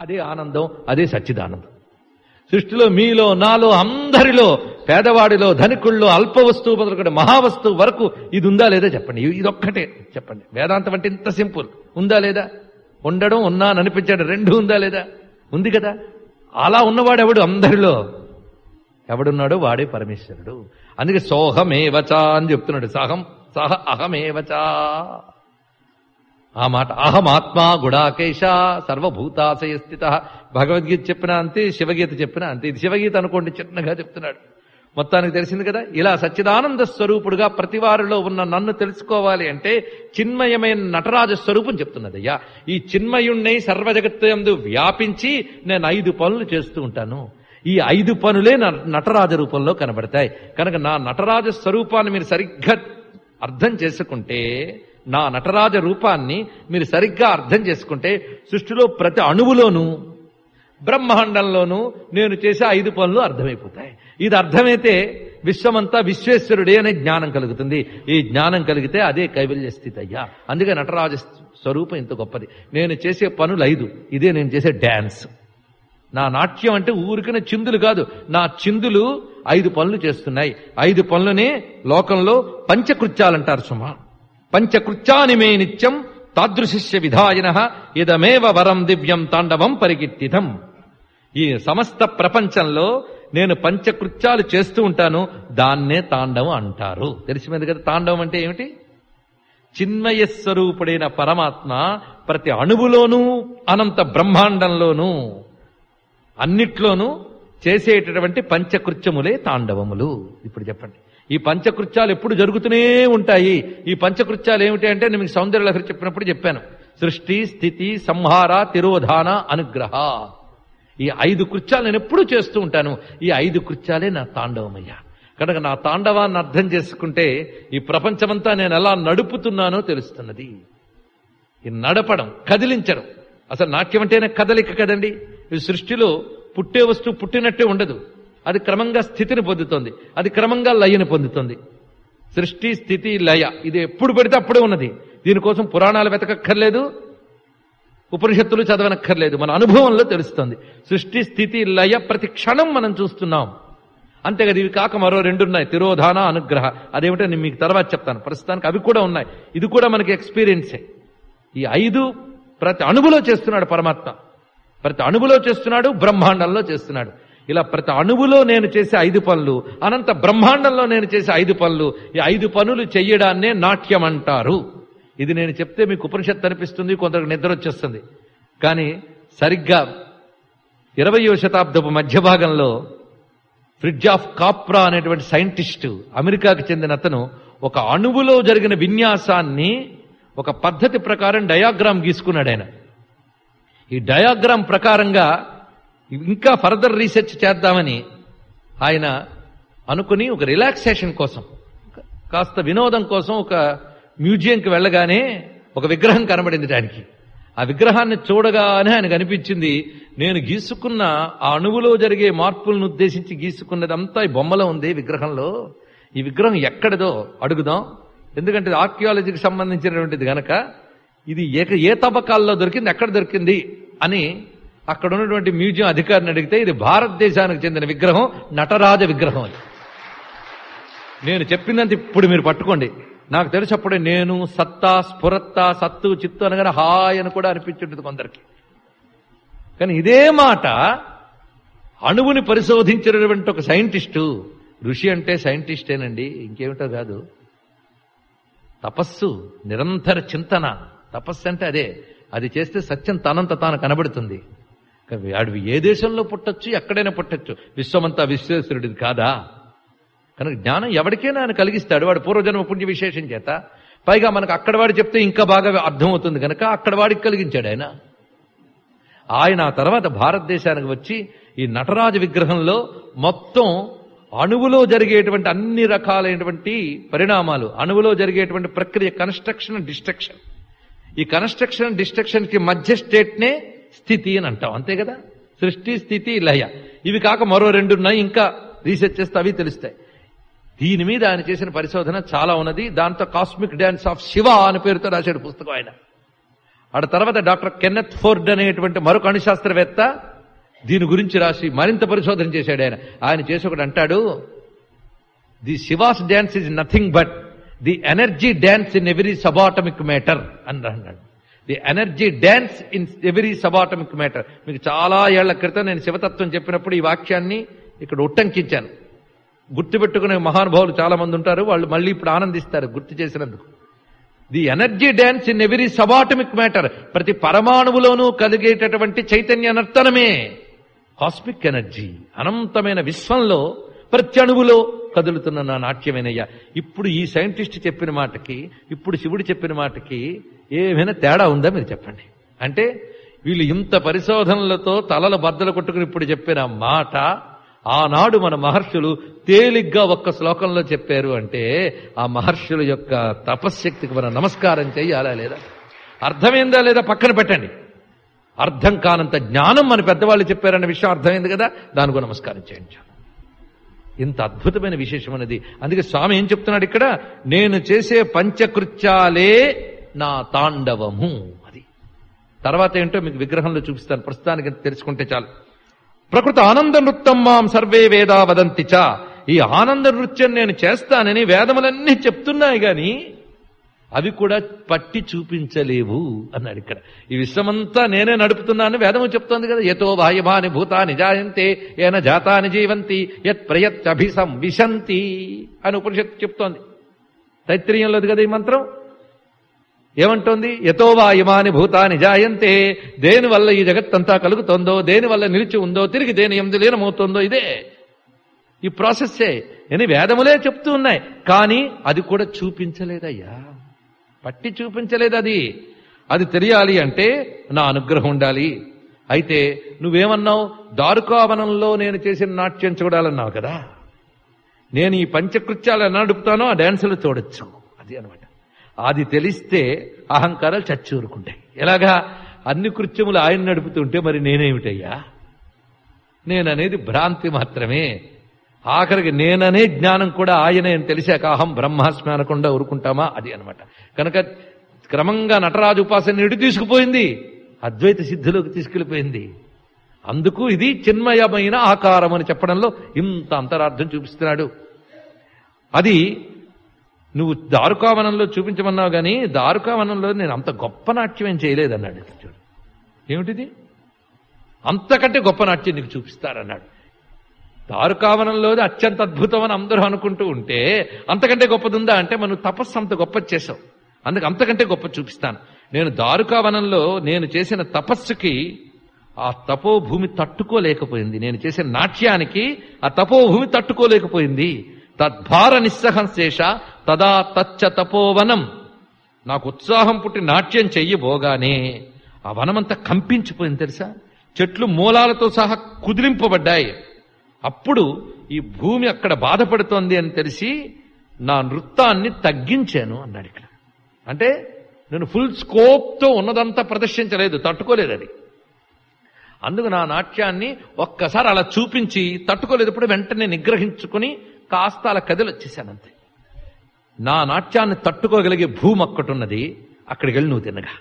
అదే ఆనందం, అదే సచ్చిదానందం. సృష్టిలో మీలో, నాలో, అందరిలో, పేదవాడిలో, ధనికుల్లో, అల్ప వస్తువు మొదలుకొని మహావస్తువు వరకు ఇది ఉందా లేదా చెప్పండి. ఇదొక్కటే చెప్పండి. వేదాంతం అంటే ఇంత సింపుల్. ఉందా లేదా? ఉండడం, ఉన్నాను అనిపించడం రెండు ఉందా లేదా? ఉంది కదా. అలా ఉన్నవాడు ఎవడు? అందరిలో ఎవడున్నాడో వాడే పరమేశ్వరుడు. అందుకే సోహమేవచ అని చెప్తున్నాడు. సహ అహమేవచ. ఆ మాట అహమాత్మా గుడాకేశ సర్వభూతాశయ స్థిత. భగవద్గీత చెప్పినా అంతే, శివగీత చెప్పినా అంతే. ఇది శివగీత అనుకోండి, చిన్నగా చెప్తున్నాడు. మొత్తానికి తెలిసింది కదా. ఇలా సచ్చిదానంద స్వరూపుడుగా ప్రతివారిలో ఉన్న నన్ను తెలుసుకోవాలి అంటే చిన్మయమైన నటరాజ స్వరూపం చెప్తున్నదయ్యా. ఈ చిన్మయుణ్ణి సర్వజగత్తు యందు వ్యాపించి నేను 5 పనులు చేస్తూ ఉంటాను. ఈ 5 పనులే నటరాజ రూపంలో కనబడతాయి. కనుక నా నటరాజ స్వరూపాన్ని మీరు సరిగ్గా అర్థం చేసుకుంటే, నా నటరాజ రూపాన్ని మీరు సరిగ్గా అర్థం చేసుకుంటే సృష్టిలో ప్రతి అణువులోనూ బ్రహ్మాండంలోనూ నేను చేసే 5 పనులు అర్థమైపోతాయి. ఇది అర్థమైతే విశ్వమంతా విశ్వేశ్వరుడే అనే జ్ఞానం కలుగుతుంది. ఈ జ్ఞానం కలిగితే అదే కైవల్య స్థితి అయ్యా. అందుకే నటరాజ స్వరూపం ఇంత గొప్పది. నేను చేసే పనులు 5. ఇదే నేను చేసే డాన్స్. నా నాట్యం అంటే ఊరికనే చిందులు కాదు. నా చిందులు 5 పనులు చేస్తున్నాయి. 5 పనులనే లోకంలో పంచకృత్యాలంటారు సుమా. పంచకృత్యాని మే నిత్యం తాదృశిష్య విధాయన ఇదమేవ వరం దివ్యం తాండవం పరికీర్తితం. ఈ సమస్త ప్రపంచంలో నేను పంచకృత్యాలు చేస్తూ ఉంటాను. దాన్నే తాండవం అంటారు. తెలిసిపోయింది కదా. తాండవం అంటే ఏమిటి? చిన్మయ స్వరూపుడైన పరమాత్మ ప్రతి అణువులోనూ, అనంత బ్రహ్మాండంలోనూ, అన్నిట్లోనూ చేసేటటువంటి పంచకృత్యములే తాండవములు. ఇప్పుడు చెప్పండి, ఈ పంచకృత్యాలు ఎప్పుడు జరుగుతూనే ఉంటాయి. ఈ పంచకృత్యాలు ఏమిటి అంటే నేను మీకు సౌందర్యలహరి చెప్పినప్పుడు చెప్పాను. సృష్టి, స్థితి, సంహార, తిరోధాన, అనుగ్రహ. ఈ 5 కృత్యాలు నేను ఎప్పుడూ చేస్తూ ఉంటాను. ఈ 5 కృత్యాలే నా తాండవమయ్యా. కనుక నా తాండవాన్ని అర్థం చేసుకుంటే ఈ ప్రపంచమంతా నేను ఎలా నడుపుతున్నానో తెలుస్తున్నది. ఈ నడపడం, కదిలించడం. అసలు నాట్యం అంటేనే కదలిక కదండి. ఈ సృష్టిలో పుట్టే వస్తువు పుట్టినట్టే ఉండదు. అది క్రమంగా స్థితిని పొందుతోంది, అది క్రమంగా లయని పొందుతుంది. సృష్టి, స్థితి, లయ ఇది ఎప్పుడు పెడితే అప్పుడే ఉన్నది. దీనికోసం పురాణాలు వెతకక్కర్లేదు, ఉపనిషత్తులు చదవనక్కర్లేదు. మన అనుభవంలో తెలుస్తుంది. సృష్టి, స్థితి, లయ ప్రతి క్షణం మనం చూస్తున్నాం. అంతేకాదు, ఇవి కాక మరో 2 ఉన్నాయి, తిరోధాన, అనుగ్రహ. అదేమిటో నేను మీకు తర్వాత చెప్తాను. ప్రస్తుతానికి అవి కూడా ఉన్నాయి. ఇది కూడా మనకి ఎక్స్పీరియన్సే. ఈ 5 ప్రతి అణువులో చేస్తున్నాడు పరమాత్మ. ప్రతి అణువులో చేస్తున్నాడు, బ్రహ్మాండంలో చేస్తున్నాడు. ఇలా ప్రతి అణువులో నేను చేసే 5 పనులు, అనంత బ్రహ్మాండంలో నేను చేసే 5 పనులు, ఈ 5 పనులు చెయ్యడాన్నే నాట్యం అంటారు. ఇది నేను చెప్తే మీకు ఉపనిషత్తు అనిపిస్తుంది, కొందరికి నిద్ర వచ్చేస్తుంది. కానీ సరిగ్గా 20వ శతాబ్దపు మధ్య భాగంలో ఫ్రిడ్జ్ ఆఫ్ కాప్రా అనేటువంటి సైంటిస్టు, అమెరికాకు చెందిన అతను, ఒక అణువులో జరిగిన విన్యాసాన్ని ఒక పద్ధతి ప్రకారం డయాగ్రామ్ గీసుకున్నాడు ఆయన. ఈ డయాగ్రామ్ ప్రకారంగా ఇంకా ఫర్దర్ రీసెర్చ్ చేద్దామని ఆయన అనుకుని ఒక రిలాక్సేషన్ కోసం, కాస్త వినోదం కోసం ఒక మ్యూజియంకి వెళ్ళగానే ఒక విగ్రహం కనబడింది ఆయనకి. ఆ విగ్రహాన్ని చూడగానే ఆయనకు అనిపించింది, నేను గీసుకున్న ఆ అణువులో జరిగే మార్పులను ఉద్దేశించి గీసుకున్నదంతా ఈ బొమ్మలో ఉంది విగ్రహంలో. ఈ విగ్రహం ఎక్కడిదో అడుగుదాం, ఎందుకంటే ఇది ఆర్కియాలజీకి సంబంధించినటువంటిది గనక. ఇది ఏ తవ్వకాల్లో దొరికింది, ఎక్కడ దొరికింది అని అక్కడ ఉన్నటువంటి మ్యూజియం అధికారిని అడిగితే, ఇది భారతదేశానికి చెందిన విగ్రహం, నటరాజ విగ్రహం అని. నేను చెప్పిందంత ఇప్పుడు మీరు పట్టుకోండి. నాకు తెలిసప్పుడే నేను సత్తా, స్ఫురత్తా, సత్తు, చిత్తు అనగానే హాయ్ అని కూడా అనిపించుంటుంది కొందరికి. కానీ ఇదే మాట అణువుని పరిశోధించినటువంటి ఒక సైంటిస్టు, ఋషి అంటే సైంటిస్టేనండి, ఇంకేమిటో కాదు, తపస్సు, నిరంతర చింతన. తపస్సు అంటే అదే. అది చేస్తే సత్యం తనంత తాను కనబడుతుంది. వాడు ఏ దేశంలో పుట్టొచ్చు, ఎక్కడైనా పుట్టొచ్చు, విశ్వమంతా విశ్వేశ్వరుడిది కాదా? కనుక జ్ఞానం ఎవరికైనా ఆయన కలిగిస్తాడు, వాడు పూర్వజన్మ పుణ్య విశేషం చేత. పైగా మనకు అక్కడ వాడు చెప్తే ఇంకా బాగా అర్థమవుతుంది కనుక అక్కడ వాడికి కలిగించాడు ఆయన. ఆయన ఆ తర్వాత భారతదేశానికి వచ్చి ఈ నటరాజ విగ్రహంలో మొత్తం అణువులో జరిగేటువంటి అన్ని రకాలైనటువంటి పరిణామాలు, అణువులో జరిగేటువంటి ప్రక్రియ, కన్స్ట్రక్షన్ అండ్ డిస్ట్రక్షన్. ఈ కన్స్ట్రక్షన్ అండ్ డిస్ట్రక్షన్ కి మధ్య స్టేట్నే స్థితి అని అంటాం, అంతే కదా. సృష్టి, స్థితి, లయ. ఇవి కాక మరో 2 ఉన్నాయి, ఇంకా రీసెర్చ్ చేస్తే అవి తెలుస్తాయి. దీని మీద ఆయన చేసిన పరిశోధన చాలా ఉన్నది. దాంతో కాస్మిక్ డాన్స్ ఆఫ్ శివ అని పేరుతో రాశాడు పుస్తకం ఆయన. ఆ తర్వాత డాక్టర్ కెన్నెత్ ఫోర్డ్ అనేటువంటి మరొక అణుశాస్త్రవేత్త దీని గురించి రాసి మరింత పరిశోధన చేశాడు. ఆయన చేసి ఒకటి అంటాడు, the Shiva's dance is nothing but the energy dance in every subatomic matter అని అన్నాడు. The energy dance in every subatomic matter. మీకు చాలా ఏళ్ల క్రితం నేను శివతత్వం చెప్పినప్పుడు ఈ వాక్యాన్ని ఇక్కడ ఉట్టంకించాను. గుర్తుపెట్టుకునే మహానుభావులు చాలా మంది ఉంటారు, వాళ్ళు మళ్ళీ ఇప్పుడు ఆనందిస్తారు గుర్తు చేసినందుకు. The energy dance in every subatomic matter. ప్రతి పరమాణువులోనూ కలిగేటటువంటి చైతన్య నర్తనమే కాస్మిక్ ఎనర్జీ. అనంతమైన విశ్వంలో ప్రతి అణువులో కదులుతున్న నా నాట్యమేనయ్యా. ఇప్పుడు ఈ సైంటిస్ట్ చెప్పిన మాటకి, ఇప్పుడు శివుడు చెప్పిన మాటకి ఏమైనా తేడా ఉందా మీరు చెప్పండి. అంటే వీళ్ళు ఇంత పరిశోధనలతో తలల బద్దలు కొట్టుకుని ఇప్పుడు చెప్పిన మాట ఆనాడు మన మహర్షులు తేలిగ్గా ఒక్క శ్లోకంలో చెప్పారు అంటే ఆ మహర్షుల యొక్క తపశ్శక్తికి మనం నమస్కారం చెయ్యాలా లేదా? అర్థమైందా లేదా పక్కన పెట్టండి. అర్థం కానంత జ్ఞానం మన పెద్దవాళ్ళు చెప్పారన్న విషయం అర్థమైంది కదా, దానికి నమస్కారం చేయండి. ఇంత అద్భుతమైన విశేషం అనేది. అందుకే స్వామి ఏం చెప్తున్నాడు ఇక్కడ, నేను చేసే పంచకృత్యాలే నా తాండవము. అది తర్వాత ఏంటో మీకు విగ్రహంలో చూపిస్తాను, ప్రస్తుతానికి తెలుసుకుంటే చాలు. ప్రకృతి ఆనంద నృత్యం మాం సర్వే వేదా వదంతి చ. ఈ ఆనంద నృత్యం నేను చేస్తానని వేదములన్నీ చెప్తున్నాయి గాని అవి కూడా పట్టి చూపించలేవు అన్నాడు ఇక్కడ. ఈ విశ్వమంతా నేనే నడుపుతున్నాను వేదము చెప్తోంది కదా. యతో బాహ్యమాని భూతాని జాయంతే ఏన జాతాని జీవంతి యత్ ప్రయత్యభిసంవిశంతి అని ఉపనిషత్తు చెప్తోంది. తైత్రీయంలోది కదా ఈ మంత్రం. ఏమంటోంది? యతో వాయుమాని భూతాని జాయంతే. దేని వల్ల ఈ జగత్తంతా కలుగుతోందో, దేని వల్ల నిలిచి ఉందో, తిరిగి దేని ఎందు లీనమవుతోందో, ఇదే ఈ ప్రాసెస్సే అని వేదములే చెప్తూ ఉన్నాయి. కానీ అది కూడా చూపించలేదయ్యా, పట్టి చూపించలేదు. అది తెలియాలి అంటే నా అనుగ్రహం ఉండాలి. అయితే నువ్వేమన్నావు? దారుకావనంలో నేను చేసిన నాట్యం చూడాలన్నావు కదా. నేను ఈ పంచకృత్యాలు ఎలా నడుపుతానో ఆ డాన్సులు చూడొచ్చు. అది అనమాట. అది తెలిస్తే అహంకారాలు చచ్చూరుకుంటాయి. ఎలాగా? అన్ని కృత్యములు ఆయన నడుపుతుంటే మరి నేనేమిటయ్యా? నేననేది భ్రాంతి మాత్రమే. ఆఖరికి నేననే జ్ఞానం కూడా ఆయనే అని తెలిసాక అహం బ్రహ్మాస్మి అనకుండా ఊరుకుంటామా? అది అనమాట. కనుక క్రమంగా నటరాజు ఉపాసన ఎటు తీసుకుపోయింది? అద్వైత సిద్ధిలోకి తీసుకెళ్లిపోయింది. అందుకు ఇది చిన్మయమైన ఆకారం అని చెప్పడంలో ఇంత అంతరార్థం చూపిస్తున్నాడు. అది నువ్వు దారుకావనంలో చూపించమన్నావు కానీ దారుకావనంలో నేను అంత గొప్ప నాట్యం ఏం చేయలేదన్నాడు. చూడు ఏమిటిది, అంతకంటే గొప్ప నాట్యం నీకు చూపిస్తారన్నాడు. దారుకావనంలోది అత్యంత అద్భుతం అని అందరూ అనుకుంటూ ఉంటే అంతకంటే గొప్పదుందా అంటే మనం తపస్సు అంత గొప్ప చేసావు, అందుకు అంతకంటే గొప్ప చూపిస్తాను. నేను దారుకావనంలో నేను చేసిన తపస్సుకి ఆ తపోభూమి తట్టుకోలేకపోయింది. నేను చేసిన నాట్యానికి ఆ తపోభూమి తట్టుకోలేకపోయింది. తద్భార నిస్సహంశేష తదా తచ్చ తపోవనం. నాకు ఉత్సాహం పుట్టి నాట్యం చెయ్యబోగానే ఆ వనమంతా కంపించిపోయింది తెలుసా. చెట్లు మూలాలతో సహా కుదిలింపబడ్డాయి. అప్పుడు ఈ భూమి అక్కడ బాధపడుతోంది అని తెలిసి నా నృత్యాన్ని తగ్గించాను అన్నాడు ఇక్కడ. అంటే నేను ఫుల్ స్కోప్తో ఉన్నదంతా ప్రదర్శించలేదు, తట్టుకోలేదు అది. అందుకు నా నాట్యాన్ని ఒక్కసారి అలా చూపించి తట్టుకోలేదు. ఇప్పుడు వెంటనే నిగ్రహించుకుని కాస్త అలా కదిలొచ్చేసానంతే. నా నాట్యాన్ని తట్టుకోగలిగే భూమి ఒక్కటున్నది, అక్కడికి వెళ్ళి నువ్వు తినగా.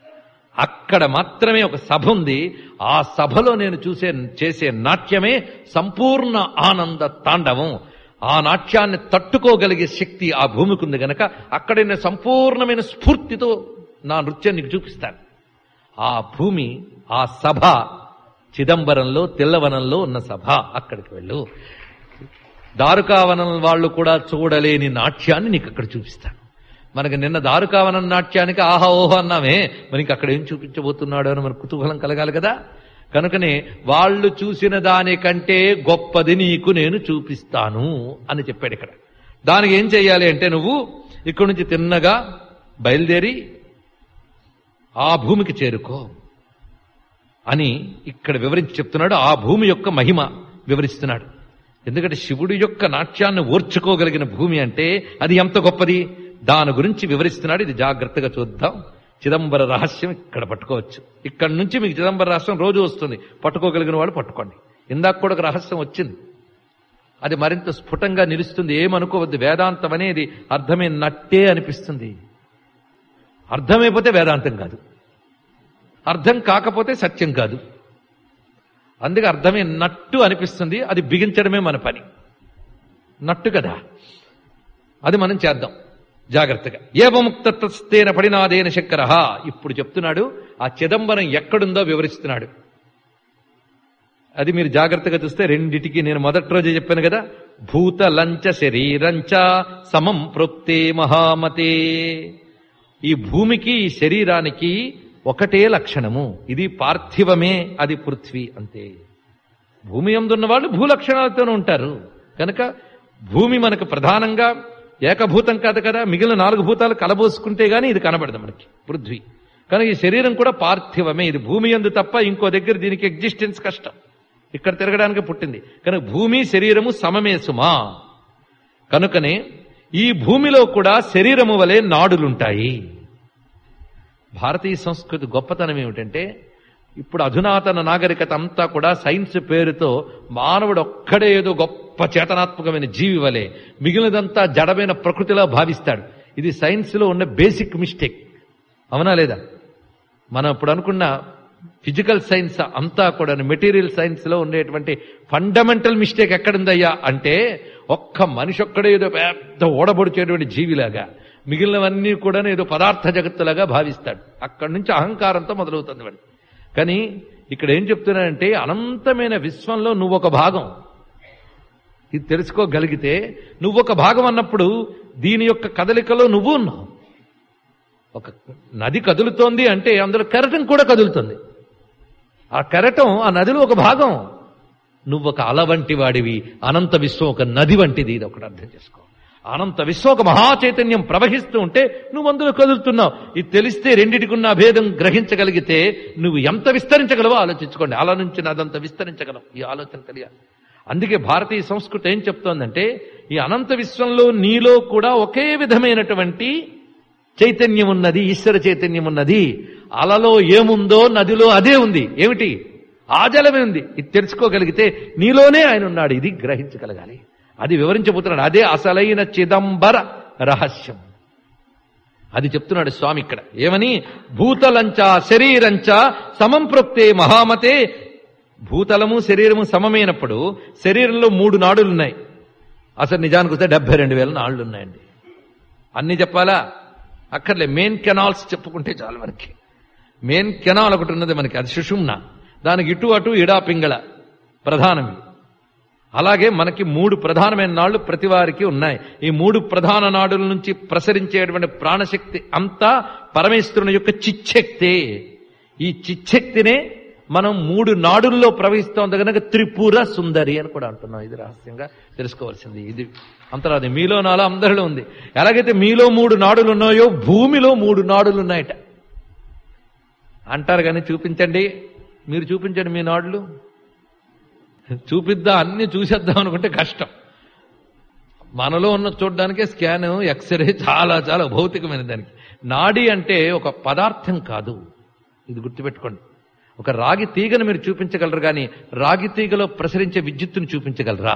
అక్కడ మాత్రమే ఒక సభ ఉంది. ఆ సభలో నేను చేసే నాట్యమే సంపూర్ణ ఆనంద తాండవం. ఆ నాట్యాన్ని తట్టుకోగలిగే శక్తి ఆ భూమికి ఉంది గనక అక్కడ నేను సంపూర్ణమైన స్ఫూర్తితో నా నృత్యం నీకు చూపిస్తాను. ఆ భూమి, ఆ సభ చిదంబరంలో తెల్లవనంలో ఉన్న సభ. అక్కడికి వెళ్ళు. దారుకావనం వాళ్ళు కూడా చూడలేని నాట్యాన్ని నీకు అక్కడ చూపిస్తాను. మనకి నిన్న దారుకావనం నాట్యానికి ఆహా ఓహో అన్నామే, మనకి అక్కడ ఏం చూపించబోతున్నాడు అని మనకు కుతూహలం కలగాలి కదా. కనుకనే వాళ్ళు చూసిన దానికంటే గొప్పది నీకు నేను చూపిస్తాను అని చెప్పాడు ఇక్కడ. దానికి ఏం చెయ్యాలి అంటే నువ్వు ఇక్కడి నుంచి తిన్నగా బయలుదేరి ఆ భూమికి చేరుకో అని ఇక్కడ వివరించి చెప్తున్నాడు. ఆ భూమి యొక్క మహిమ వివరిస్తున్నాడు. ఎందుకంటే శివుడి యొక్క నాట్యాన్ని ఓర్చుకోగలిగిన భూమి అంటే అది ఎంత గొప్పది, దాని గురించి వివరిస్తున్నాడు. ఇది జాగ్రత్తగా చూద్దాం. చిదంబర రహస్యం ఇక్కడ పట్టుకోవచ్చు. ఇక్కడి నుంచి మీకు చిదంబర రహస్యం రోజు వస్తుంది. పట్టుకోగలిగిన వాళ్ళు పట్టుకోండి. ఇందాక కూడా ఒక రహస్యం వచ్చింది, అది మరింత స్ఫుటంగా నిలుస్తుంది. ఏమనుకోవద్దు, వేదాంతం అనేది అర్థమైనట్టే అనిపిస్తుంది. అర్థమైపోతే వేదాంతం కాదు. అర్థం కాకపోతే సత్యం కాదు. అందుకే అర్థమే నట్టు అనిపిస్తుంది, అది బిగించడమే మన పని. నట్టు కదా, అది మనం చేద్దాం జాగ్రత్తగా. ఏవముక్తస్తేన పడినాదేన శంకర. ఇప్పుడు చెప్తున్నాడు ఆ చిదంబరం ఎక్కడుందో వివరిస్తున్నాడు. అది మీరు జాగ్రత్తగా చూస్తే రెండిటికి నేను మొదటి రోజే చెప్పాను కదా, భూతలంచ శరీరంచ సమం ప్రోక్తే మహామతే. ఈ భూమికి ఈ శరీరానికి ఒకటే లక్షణము, ఇది పార్థివమే, అది పృథ్వీ, అంతే. భూమి యందున్న వాళ్ళు భూలక్షణాలతోనే ఉంటారు కనుక భూమి మనకు ప్రధానంగా ఏకభూతం కాదు కదా, మిగిలిన 4 భూతాలు కలబోసుకుంటే గానీ ఇది కనబడదు మనకి పృథ్వీ. కనుక ఈ శరీరం కూడా పార్థివమే, ఇది భూమి యందు తప్ప ఇంకో దగ్గర దీనికి ఎగ్జిస్టెన్స్ కష్టం, ఇక్కడ తిరగడానికి పుట్టింది. కనుక భూమి శరీరము సమమే సుమా. కనుకనే ఈ భూమిలో కూడా శరీరము వలె నాడులుంటాయి. భారతీయ సంస్కృతి గొప్పతనం ఏమిటంటే, ఇప్పుడు అధునాతన నాగరికత అంతా కూడా సైన్స్ పేరుతో మానవుడు ఒక్కడే ఏదో గొప్ప చేతనాత్మకమైన జీవి వలె, మిగిలినదంతా జడమైన ప్రకృతిలో భావిస్తాడు. ఇది సైన్స్ లో ఉన్న బేసిక్ మిస్టేక్, అవునా లేదా? మనం ఇప్పుడు అనుకున్న ఫిజికల్ సైన్స్ అంతా కూడా మెటీరియల్ సైన్స్ లో ఉండేటువంటి ఫండమెంటల్ మిస్టేక్ ఎక్కడుందయ్యా అంటే, ఒక్క మనిషి ఒక్కడే ఏదో పెద్ద ఓడబొడిచేటువంటి జీవిలాగా, మిగిలినవన్నీ కూడా ఏదో పదార్థ జగత్తులాగా భావిస్తాడు. అక్కడి నుంచి అహంకారంతో మొదలవుతుంది వాడు. కానీ ఇక్కడ ఏం చెప్తున్నానంటే, అనంతమైన విశ్వంలో నువ్వొక భాగం, ఇది తెలుసుకోగలిగితే నువ్వొక భాగం అన్నప్పుడు దీని యొక్క కదలికలో నువ్వు ఉన్నావు. ఒక నది కదులుతోంది అంటే అందులో కెరటం కూడా కదులుతుంది, ఆ కెరటం ఆ నదిలో ఒక భాగం. నువ్వొక అల వంటి వాడివి, అనంత విశ్వం ఒక నది వంటిది, ఇది ఒకటి అర్థం చేసుకో. అనంత విశ్వం ఒక మహాచైతన్యం ప్రవహిస్తూ ఉంటే నువ్వు అందులో కదులుతున్నావు. ఇది తెలిస్తే రెండిటికున్న అభేదం గ్రహించగలిగితే నువ్వు ఎంత విస్తరించగలవో ఆలోచించుకోండి. అలా నుంచి అదంత విస్తరించగలవు, ఈ ఆలోచన తెలియాలి. అందుకే భారతీయ సంస్కృతి ఏం చెప్తోందంటే, ఈ అనంత విశ్వంలో నీలో కూడా ఒకే విధమైనటువంటి చైతన్యం ఉన్నది, ఈశ్వర చైతన్యం ఉన్నది. అలలో ఏముందో నదిలో అదే ఉంది. ఏమిటి? ఆ జలమే ఉంది. ఇది తెలుసుకోగలిగితే నీలోనే ఆయన ఉన్నాడు, ఇది గ్రహించగలగాలి. అది వివరించబోతున్నాడు. అదే అసలైన చిదంబర రహస్యం. అది చెప్తున్నాడు స్వామి ఇక్కడ. ఏమని? భూతలంచ శరీరంచ సమం ప్రోక్తే మహామతే. భూతలము శరీరము సమమైనప్పుడు శరీరంలో 3 నాడులున్నాయి. అసలు నిజానికి వస్తే 72,000 నాళ్లు ఉన్నాయండి. అన్ని చెప్పాలా? అక్కర్లే, మెయిన్ కెనాల్స్ చెప్పుకుంటే చాలు మనకి. మెయిన్ కెనాల్ ఒకటి ఉన్నది మనకి, అది సుషుమ్న. దానికి ఇటు అటు ఇడా పింగళ ప్రధానమి. అలాగే మనకి 3 ప్రధానమైన నాళ్లు ప్రతి వారికి ఉన్నాయి. ఈ 3 ప్రధాన నాడుల నుంచి ప్రసరించేటువంటి ప్రాణశక్తి అంతా పరమేశ్వరుని యొక్క చిచ్చక్తే. ఈ చిచ్చక్తినే మనం 3 నాడుల్లో ప్రవహిస్తోంది కనుక త్రిపుర సుందరి అని కూడా అంటున్నాం. ఇది రహస్యంగా తెలుసుకోవాల్సింది. ఇది అంతరాది మీలో నాలో అందరిలో ఉంది. ఎలాగైతే మీలో 3 నాడులు ఉన్నాయో భూమిలో 3 నాడులు ఉన్నాయట అంటారు. కానీ చూపించండి, మీరు చూపించండి మీ నాడులు. చూపిద్దాం, అన్ని చూసేద్దాం అనుకుంటే కష్టం. మనలో ఉన్న చూడడానికే స్కాన్, ఎక్స్రే చాలా చాలా భౌతికమైన దానికి. నాడి అంటే ఒక పదార్థం కాదు, ఇది గుర్తుపెట్టుకోండి. ఒక రాగి తీగను మీరు చూపించగలరు, కానీ రాగి తీగలో ప్రసరించే విద్యుత్తును చూపించగలరా?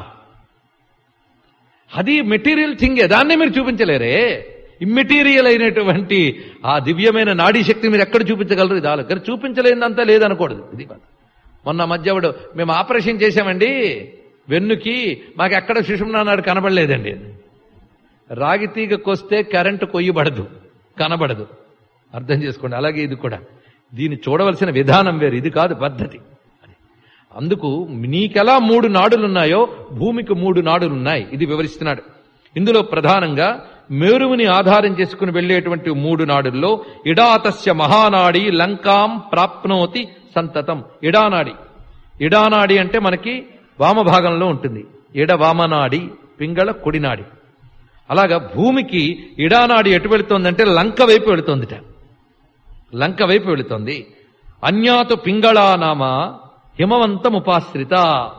అది మెటీరియల్ థింగే, దాన్నే మీరు చూపించలేరే. ఇమ్మెటీరియల్ అయినటువంటి ఆ దివ్యమైన నాడీ శక్తి మీరు ఎక్కడ చూపించగలరు? ఇది ఆలోచన. చూపించలేదంతా లేదనకూడదు. ఇది మొన్న మధ్యవుడు, మేము ఆపరేషన్ చేశామండి వెన్నుకి, మాకు ఎక్కడ సుషుమ్నా నాడు కనబడలేదండి. రాగి తీగకొస్తే కరెంటు కొయ్యబడదు, కనబడదు. అర్థం చేసుకోండి. అలాగే ఇది కూడా, దీన్ని చూడవలసిన విధానం వేరు, ఇది కాదు పద్ధతి. అందుకు నీకెలా 3 నాడులున్నాయో భూమికి 3 నాడులున్నాయి. ఇది వివరిస్తున్నాడు. ఇందులో ప్రధానంగా మేరువుని ఆధారం చేసుకుని వెళ్లేటువంటి 3 నాడుల్లో ఇడాతస్య మహానాడి లంకాం ప్రాప్నోతి సంతతం. ఇడానాడి. ఇడానాడి అంటే మనకి వామభాగంలో ఉంటుంది. ఇడ వామనాడి, పింగళ కుడినాడి. అలాగా భూమికి ఇడానాడి ఎటు వెళుతోందంటే లంక వైపు వెళుతోందిట. లంక వైపు వెళుతోంది. అన్యాతు పింగళానామ హిమవంతముపాశ్రిత.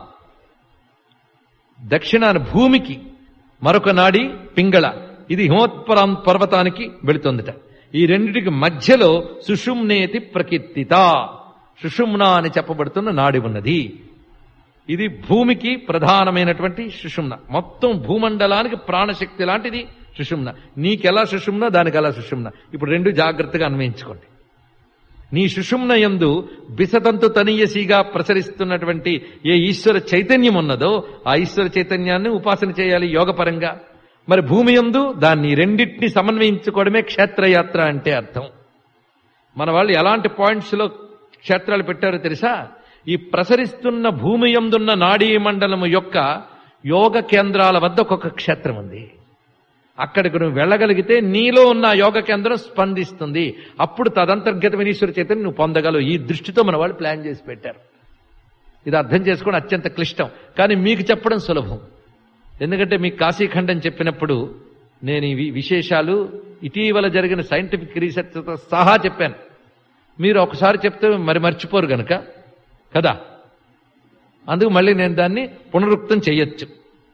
దక్షిణాన భూమికి మరొక నాడి పింగళ, ఇది హిమోత్పరాం పర్వతానికి వెళుతోందిట. ఈ రెండిటికి మధ్యలో సుషుమ్నేతి ప్రకీర్తిత, సుషుమ్నా అని చెప్పబడుతున్న నాడి ఉన్నది. ఇది భూమికి ప్రధానమైనటువంటి సుషుమ్న. మొత్తం భూమండలానికి ప్రాణశక్తి లాంటిది సుషుమ్న. నీకెలా సుషుమ్న, దానికి ఎలా సుషుమ్న. ఇప్పుడు 2 జాగ్రత్తగా అన్వయించుకోండి. నీ సుషుమ్నయందు బిసతంతు తనీయసిగా ప్రసరిస్తున్నటువంటి ఏ ఈశ్వర చైతన్యం ఉన్నదో ఆ ఈశ్వర చైతన్యాన్ని ఉపాసన చేయాలి యోగపరంగా. మరి భూమి యందు దాన్ని రెండింటిని సమన్వయించుకోవడమే క్షేత్రయాత్ర అంటే అర్థం. మన వాళ్ళు ఎలాంటి పాయింట్స్ లో క్షేత్రాలు పెట్టారో తెలుసా? ఈ ప్రసరిస్తున్న భూమి యందున్న నాడీ మండలము యొక్క యోగ కేంద్రాల వద్ద ఒక్కొక్క క్షేత్రం ఉంది. అక్కడికి నువ్వు వెళ్ళగలిగితే నీలో ఉన్న యోగ కేంద్రం స్పందిస్తుంది. అప్పుడు తదంతర్గతమైన ఈశ్వర చైతన్యం నువ్వు పొందగలవు. ఈ దృష్టితో మన వాళ్ళు ప్లాన్ చేసి పెట్టారు. ఇది అర్థం చేసుకోవడం అత్యంత క్లిష్టం, కానీ మీకు చెప్పడం సులభం. ఎందుకంటే మీకు కాశీఖండం చెప్పినప్పుడు నేను ఈ విశేషాలు ఇటీవల జరిగిన సైంటిఫిక్ రీసెర్చ్తో సహా చెప్పాను. మీరు ఒకసారి చెప్తే మరి మర్చిపోరు గనక కదా, అందుకు మళ్ళీ నేను దాన్ని పునరుక్తం చెయ్యొచ్చు.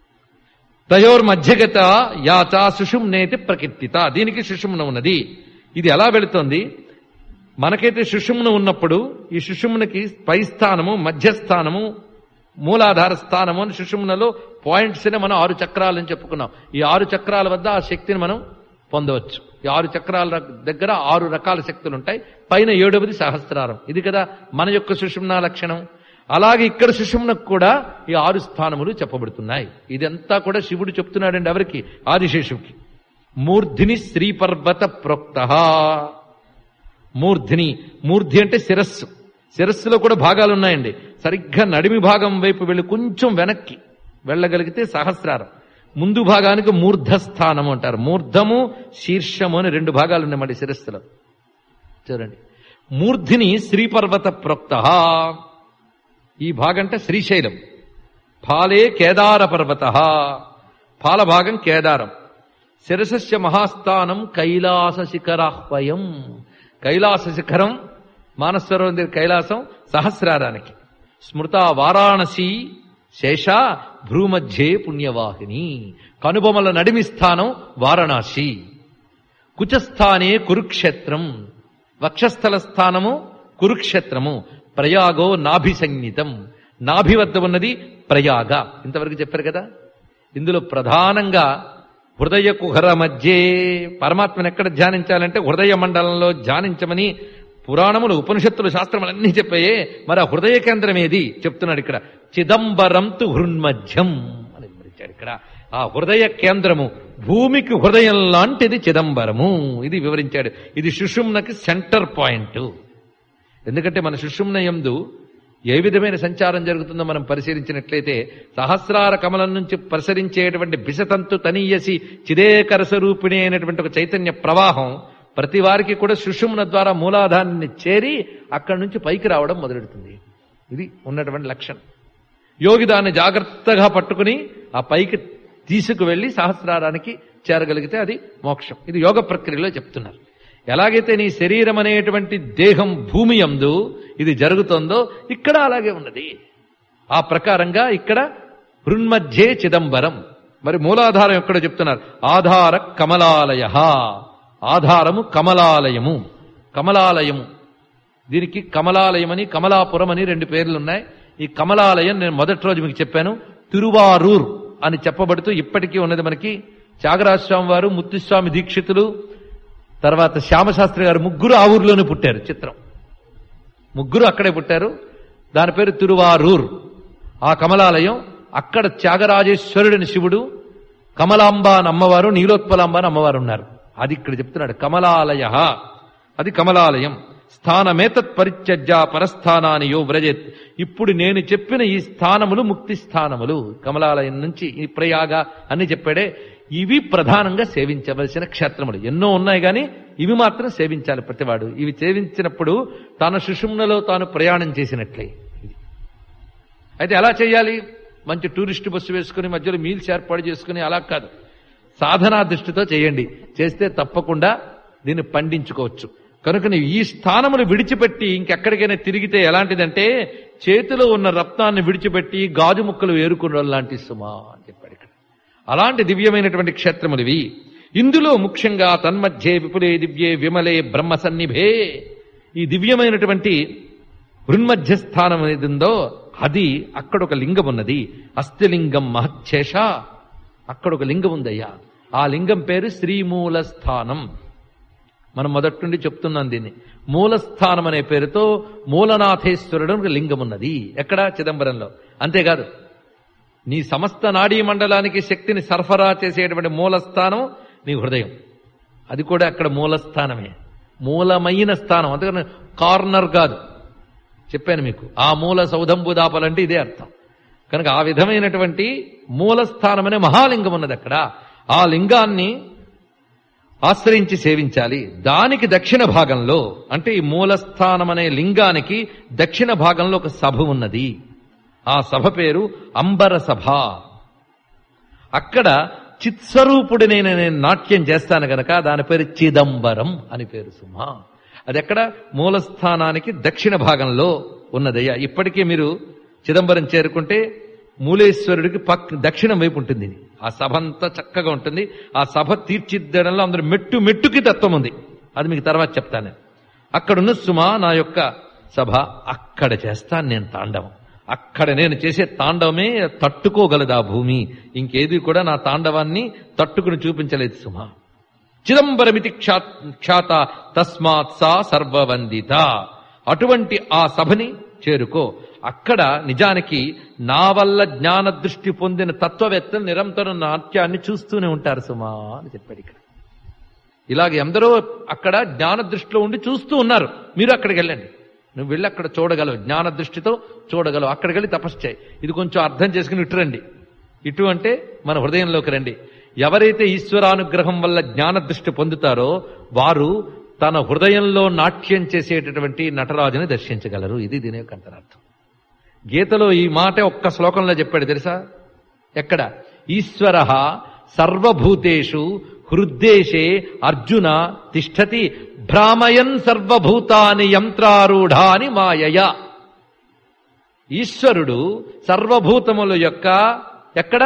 తయోర్ మధ్యగత యాచా సుషుమ్నేతి ప్రకీర్తిత. దీనికి సుషుమ్న ఉన్నది. ఇది ఎలా వెళుతోంది? మనకైతే సుషుమ్న ఉన్నప్పుడు ఈ సుషుమ్నకి పై స్థానము, మధ్యస్థానము, మూలాధార స్థానము అని సుషుమ్నలో పాయింట్స్ ని మనం 6 చక్రాలని చెప్పుకున్నాం. ఈ 6 చక్రాల వద్ద ఆ శక్తిని మనం పొందవచ్చు. ఈ 6 చక్రాల దగ్గర 6 రకాల శక్తులు ఉంటాయి. పైన 7వది సహస్రారం. ఇది కదా మన యొక్క సుషుమ్న లక్షణం. అలాగే ఇక్కడ సుషుమ్నకు కూడా ఈ 6 స్థానములు చెప్పబడుతున్నాయి. ఇదంతా కూడా శివుడు చెప్తున్నాడండి. ఎవరికి? ఆదిశేషుడికి. మూర్ధిని శ్రీపర్వత ప్రోక్త. మూర్ధిని, మూర్ధి అంటే శిరస్సు. శిరస్సులో కూడా భాగాలు ఉన్నాయండి. సరిగ్గా నడిమి భాగం వైపు వెళ్ళి కొంచెం వెనక్కి వెళ్ళగలిగితే సహస్రారం. ముందు భాగానికి మూర్ధస్థానము అంటారు. మూర్ధము, శీర్షము అని 2 భాగాలు ఉన్నాయి మళ్ళీ శిరస్సులో. చూడండి, మూర్ధిని శ్రీపర్వత ప్రోక్త. ఈ భాగం అంటే శ్రీశైలం. ఫాలే కేదార పర్వత. ఫాల భాగం కేదారం. శిరసస్య మహాస్థానం కైలాస శిఖరాహ్వయం. కైలాస శిఖరం మానసరోవరం దగ్గర కైలాసం సహస్రారానికి. స్మృత వారాణసి శేష భ్రూమధ్యే పుణ్యవాహిని. కనుబొమల నడిమి స్థానం వారణాసి. కుచస్థానే కురుక్షేత్రం. వక్షస్థల స్థానము కురుక్షేత్రము. ప్రయాగో నాభి సంగీతం. నాభి వద్ద ఉన్నది ప్రయాగ. ఇంతవరకు చెప్పారు కదా. ఇందులో ప్రధానంగా హృదయ కుహర మధ్యే పరమాత్మను ఎక్కడ ధ్యానించాలంటే హృదయ మండలంలో ధ్యానించమని పురాణములు, ఉపనిషత్తులు, శాస్త్రములన్నీ చెప్పాయే. మరి ఆ హృదయ కేంద్రం ఏది చెప్తున్నాడు ఇక్కడ. చిదంబరం తు హృన్మధ్యం అని వివరించాడు ఇక్కడ. ఆ హృదయ కేంద్రము భూమికి హృదయం లాంటిది చిదంబరము. ఇది వివరించాడు. ఇది సుషుమ్నకి సెంటర్ పాయింట్. ఎందుకంటే మన సుషుమ్న యందు ఏ విధమైన సంచారం జరుగుతుందో మనం పరిశీలించినట్లయితే సహస్రార కమలం నుంచి ప్రసరించేటువంటి బిసతంతు తనీయసి చిదేకర స్వరూపిణి అయినటువంటి ఒక చైతన్య ప్రవాహం ప్రతి వారికి కూడా సుషుమ్న ద్వారా మూలాధారాన్ని చేరి అక్కడి నుంచి పైకి రావడం మొదలెడుతుంది. ఇది ఉన్నటువంటి లక్షణం. యోగి దాన్ని జాగ్రత్తగా పట్టుకుని ఆ పైకి తీసుకువెళ్లి సహస్రారానికి చేరగలిగితే అది మోక్షం. ఇది యోగ ప్రక్రియలో చెప్తున్నారు. ఎలాగైతే నీ శరీరం అనేటువంటి దేహం భూమి యందు ఇది జరుగుతోందో ఇక్కడ అలాగే ఉన్నది. ఆ ప్రకారంగా ఇక్కడ హృన్మధ్యే చిదంబరం. మరి మూలాధారం ఎక్కడో చెప్తున్నారు. ఆధార కమలాలయ. ఆధారము కమలాలయము. కమలాలయము, దీనికి కమలాలయమని కమలాపురం అని 2 పేర్లున్నాయి. ఈ కమలాలయం నేను మొదటి రోజు మీకు చెప్పాను. తిరువారూర్ అని చెప్పబడుతూ ఇప్పటికీ ఉన్నది. మనకి త్యాగరాజస్వామి వారు, ముత్తుస్వామి దీక్షితులు, తర్వాత శ్యామశాస్త్రి గారు ముగ్గురు ఆ ఊర్లోనే పుట్టారు. చిత్రం, ముగ్గురు అక్కడే పుట్టారు. దాని పేరు తిరువారూర్. ఆ కమలాలయం అక్కడ త్యాగరాజేశ్వరుడని శివుడు, కమలాంబ అని అమ్మవారు, నీలోత్పలాంబ అని అమ్మవారు ఉన్నారు. అది ఇక్కడ చెప్తున్నాడు. కమలాలయ, అది కమలాలయం. స్థానమేతత్ పరిత్యజ్య పరస్థానాన్ని యో వ్రజేత్. ఇప్పుడు నేను చెప్పిన ఈ స్థానములు ముక్తి స్థానములు. కమలాలయం నుంచి ఈ ప్రయాగ అన్ని చెప్పాడే. ఇవి ప్రధానంగా సేవించవలసిన క్షేత్రములు. ఎన్నో ఉన్నాయి కానీ ఇవి మాత్రం సేవించాలి ప్రతివాడు. ఇవి సేవించినప్పుడు తన సుషుమ్నలో తాను ప్రయాణం చేసినట్లే. అయితే ఎలా చేయాలి? మంచి టూరిస్ట్ బస్సు వేసుకుని మధ్యలో మీల్స్ ఏర్పాటు చేసుకుని అలా కాదు. సాధనా దృష్టితో చేయండి. చేస్తే తప్పకుండా దీన్ని పండించుకోవచ్చు. కనుక ఈ స్థానములు విడిచిపెట్టి ఇంకెక్కడికైనా తిరిగితే ఎలాంటిదంటే చేతిలో ఉన్న రత్నాన్ని విడిచిపెట్టి గాజు ముక్కలు ఏరుకున్న లాంటి సుమా అని చెప్పాడు ఇక్కడ. అలాంటి దివ్యమైనటువంటి క్షేత్రములు ఇవి. ఇందులో ముఖ్యంగా తన్మధ్యే విపులే దివ్యే విమలే బ్రహ్మ సన్నిభే, ఈ దివ్యమైనటువంటి హృన్మధ్య స్థానం అనేది ఉందో అది అక్కడ ఒక లింగం ఉన్నది. అస్థిలింగం మహచ్చేష, అక్కడ ఒక లింగం ఉందయ్యా. ఆ లింగం పేరు శ్రీమూల స్థానం. మనం మొదటి నుండి చెప్తున్నాం దీన్ని. మూలస్థానం అనే పేరుతో మూలనాథేశ్వరుడు లింగం ఉన్నది. ఎక్కడ? చిదంబరంలో. అంతేకాదు, నీ సమస్త నాడీ మండలానికి శక్తిని సరఫరా చేసేటువంటి మూలస్థానం నీ హృదయం. అది కూడా అక్కడ మూలస్థానమే, మూలమైన స్థానం. అందుకని కార్నర్ కాదు, చెప్పాను మీకు. ఆ మూల సౌధంబు దాపాలంటే ఇదే అర్థం. కనుక ఆ విధమైనటువంటి మూలస్థానం అనే మహాలింగం ఉన్నది అక్కడ. ఆ లింగాన్ని ఆశ్రయించి సేవించాలి. దానికి దక్షిణ భాగంలో, అంటే ఈ మూలస్థానం అనే లింగానికి దక్షిణ భాగంలో ఒక సభ ఉన్నది. ఆ సభ పేరు అంబర సభ. అక్కడ చిత్స్వరూపుడిని నేను నాట్యం చేస్తాను గనక దాని పేరు చిదంబరం అని పేరు సుమా. అది ఎక్కడ? మూలస్థానానికి దక్షిణ భాగంలో ఉన్నదయ్యా. ఇప్పటికీ మీరు చిదంబరం చేరుకుంటే మూలేశ్వరుడికి దక్షిణం వైపు ఉంటుంది. ఆ సభ అంతా చక్కగా ఉంటుంది. ఆ సభ తీర్చిద్దడంలో అందరూ మెట్టు మెట్టుకి తత్వం ఉంది. అది మీకు తర్వాత చెప్తాను. అక్కడున్న సుమా నా యొక్క సభ. అక్కడ చేస్తాను నేను తాండవం. అక్కడ నేను చేసే తాండవమే తట్టుకోగలదు ఆ భూమి. ఇంకేది కూడా నా తాండవాన్ని తట్టుకుని చూపించలేదు సుమా. చిదంబరమితి ఖ్యాత తస్మాత్ సా సర్వవందిత. అటువంటి ఆ సభని చేరుకో. అక్కడ నిజానికి నా వల్ల జ్ఞాన దృష్టి పొందిన తత్వవేత్తలు నిరంతరం నాట్యాన్ని చూస్తూనే ఉంటారు సుమా అని చెప్పాడు ఇక్కడ. ఇలాగ ఎందరో అక్కడ జ్ఞాన దృష్టిలో ఉండి చూస్తూ ఉన్నారు. మీరు అక్కడికి వెళ్ళండి. నువ్వు వెళ్ళి అక్కడ చూడగలవు, జ్ఞాన దృష్టితో చూడగలవు. అక్కడికి వెళ్ళి తపస్సు చేయి. ఇది కొంచెం అర్థం చేసుకుని ఇటు రండి. ఇటు అంటే మన హృదయంలోకి రండి. ఎవరైతే ఈశ్వరానుగ్రహం వల్ల జ్ఞాన దృష్టి పొందుతారో వారు తన హృదయంలో నాట్యం చేసేటటువంటి నటరాజుని దర్శించగలరు. ఇది దీని యొక్క అంతరార్థం. గీతలో ఈ మాట ఒక్క శ్లోకంలో చెప్పాడు తెలుసా? ఎక్కడ? ఈశ్వరః సర్వభూతేషు హృద్దేశే అర్జున తిష్టతి భ్రామయన్ సర్వభూతాని యంత్రారూఢాని మాయయా. ఈశ్వరుడు సర్వభూతముల యొక్క ఎక్కడ?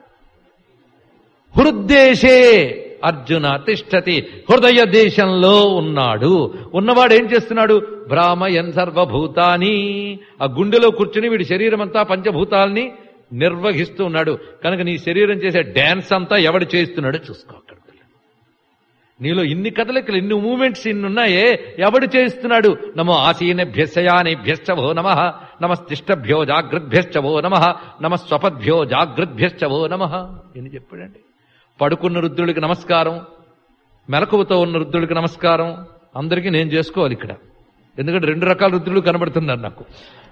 హృద్దేశే అర్జున తిష్టతి, హృదయ దేశంలో ఉన్నాడు. ఉన్నవాడు ఏం చేస్తున్నాడు? భ్రామయన్ సర్వభూతాని, ఆ గుండెలో కూర్చుని వీడి శరీరం అంతా పంచభూతాల్ని నిర్వహిస్తూ ఉన్నాడు. కనుక నీ శరీరం చేసే డాన్స్ అంతా ఎవడు చేస్తున్నాడో చూసుకో. అక్కడ నీలో ఇన్ని కదలికలు, ఇన్ని మూమెంట్స్ ఇన్ని ఉన్నాయే, ఎవడు చేస్తున్నాడు? నమో ఆసీనేభ్యశయానేభ్యశ్చవో నమః, నమస్తిష్టభ్యో జాగృద్భ్యశ్చవో నమః, నమస్వపద్భ్యో జాగృద్భ్యశ్చవో నమః అని చెప్పాడండి. పడుకున్న రుద్రుడికి నమస్కారం, మెలకువతో ఉన్న రుద్రుడికి నమస్కారం. అందరికీ నేను చేసుకోవాలి ఇక్కడ, ఎందుకంటే 2 రకాల రుద్రులు కనబడుతున్నారు నాకు.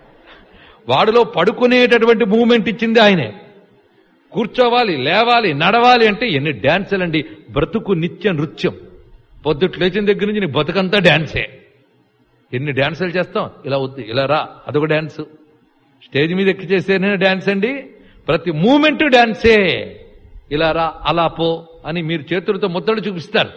వాడిలో పడుకునేటటువంటి మూమెంట్ ఇచ్చింది ఆయనే. కూర్చోవాలి, లేవాలి, నడవాలి అంటే ఎన్ని డాన్సులండి. బ్రతుకు నిత్య నృత్యం. పొద్దుట్లు లేచిన దగ్గర నుంచి నీ బతుకంతా డాన్సే. ఎన్ని డాన్సులు చేస్తాం. ఇలా వద్దు, ఇలా రా, అదొక డాన్సు. స్టేజ్ మీద ఎక్కి చేసేనే డాన్స్ అండి. ప్రతి మూమెంట్ డాన్సే. ఇలా రా, అలా పో అని మీరు చేతులతో ముద్దలు చూపిస్తారు,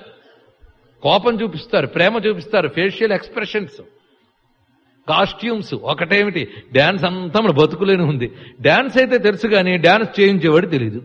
కోపం చూపిస్తారు, ప్రేమ చూపిస్తారు, ఫేషియల్ ఎక్స్ప్రెషన్స్, కాస్ట్యూమ్స్. ఒకటేమిటి, డాన్స్ అంతా మన బతుకులేని ఉంది. డాన్స్ అయితే తెలుసు కానీ డాన్స్ చేయించేవాడు తెలీదు.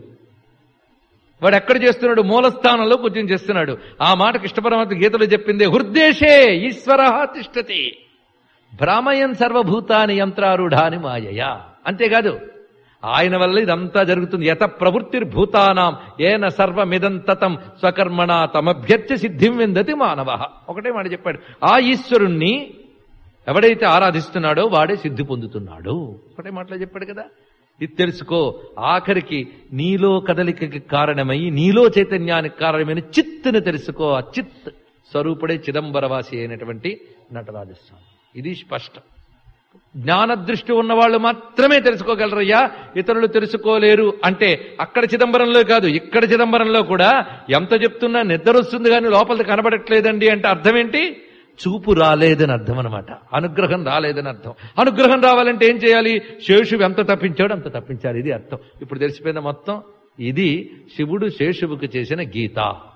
వాడు ఎక్కడ చేస్తున్నాడు? మూలస్థానంలో కూర్చొని చేస్తున్నాడు. ఆ మాట కృష్ణ పరమాత్మ గీతలో చెప్పిందే. హృద్దేశే ఈశ్వరః తిష్టతి భ్రామయన్ సర్వభూతాని యంత్రారూఢాని మాయయా. అంతేకాదు, ఆయన వల్ల ఇదంతా జరుగుతుంది. యత ప్రవృత్తిర్భూతానాం ఏన సర్వమిదం తతం స్వకర్మణా తమభ్యర్చ సిద్ధిం విందతి మానవః. ఒకటే మాట చెప్పాడు. ఆ ఈశ్వరుణ్ణి ఎవడైతే ఆరాధిస్తున్నాడో వాడే సిద్ధి పొందుతున్నాడు. ఒకటే మాటలో చెప్పాడు కదా. ఇది తెలుసుకో. ఆఖరికి నీలో కదలికకి కారణమై, నీలో చైతన్యానికి కారణమైన చిత్తుని తెలుసుకో. ఆ చిత్ స్వరూపుడే చిదంబరవాసి అయినటువంటి నటరాజస్వామి. ఇది స్పష్టం. జ్ఞానదృష్టి ఉన్నవాళ్ళు మాత్రమే తెలుసుకోగలరయ్యా, ఇతరులు తెలుసుకోలేరు అంటే అక్కడ చిదంబరంలో కాదు, ఇక్కడ చిదంబరంలో కూడా ఎంత చెప్తున్నా నిద్ర వస్తుంది కానీ లోపల కనబడట్లేదండి అంటే అర్థం ఏంటి? చూపు రాలేదని అర్థం అనమాట. అనుగ్రహం రాలేదని అర్థం. అనుగ్రహం రావాలంటే ఏం చేయాలి? శేషువు ఎంత తప్పించాడో అంత తప్పించాలి. ఇది అర్థం. ఇప్పుడు తెలిసిపోయింది మొత్తం. ఇది శివుడు శేషువుకి చేసిన గీత.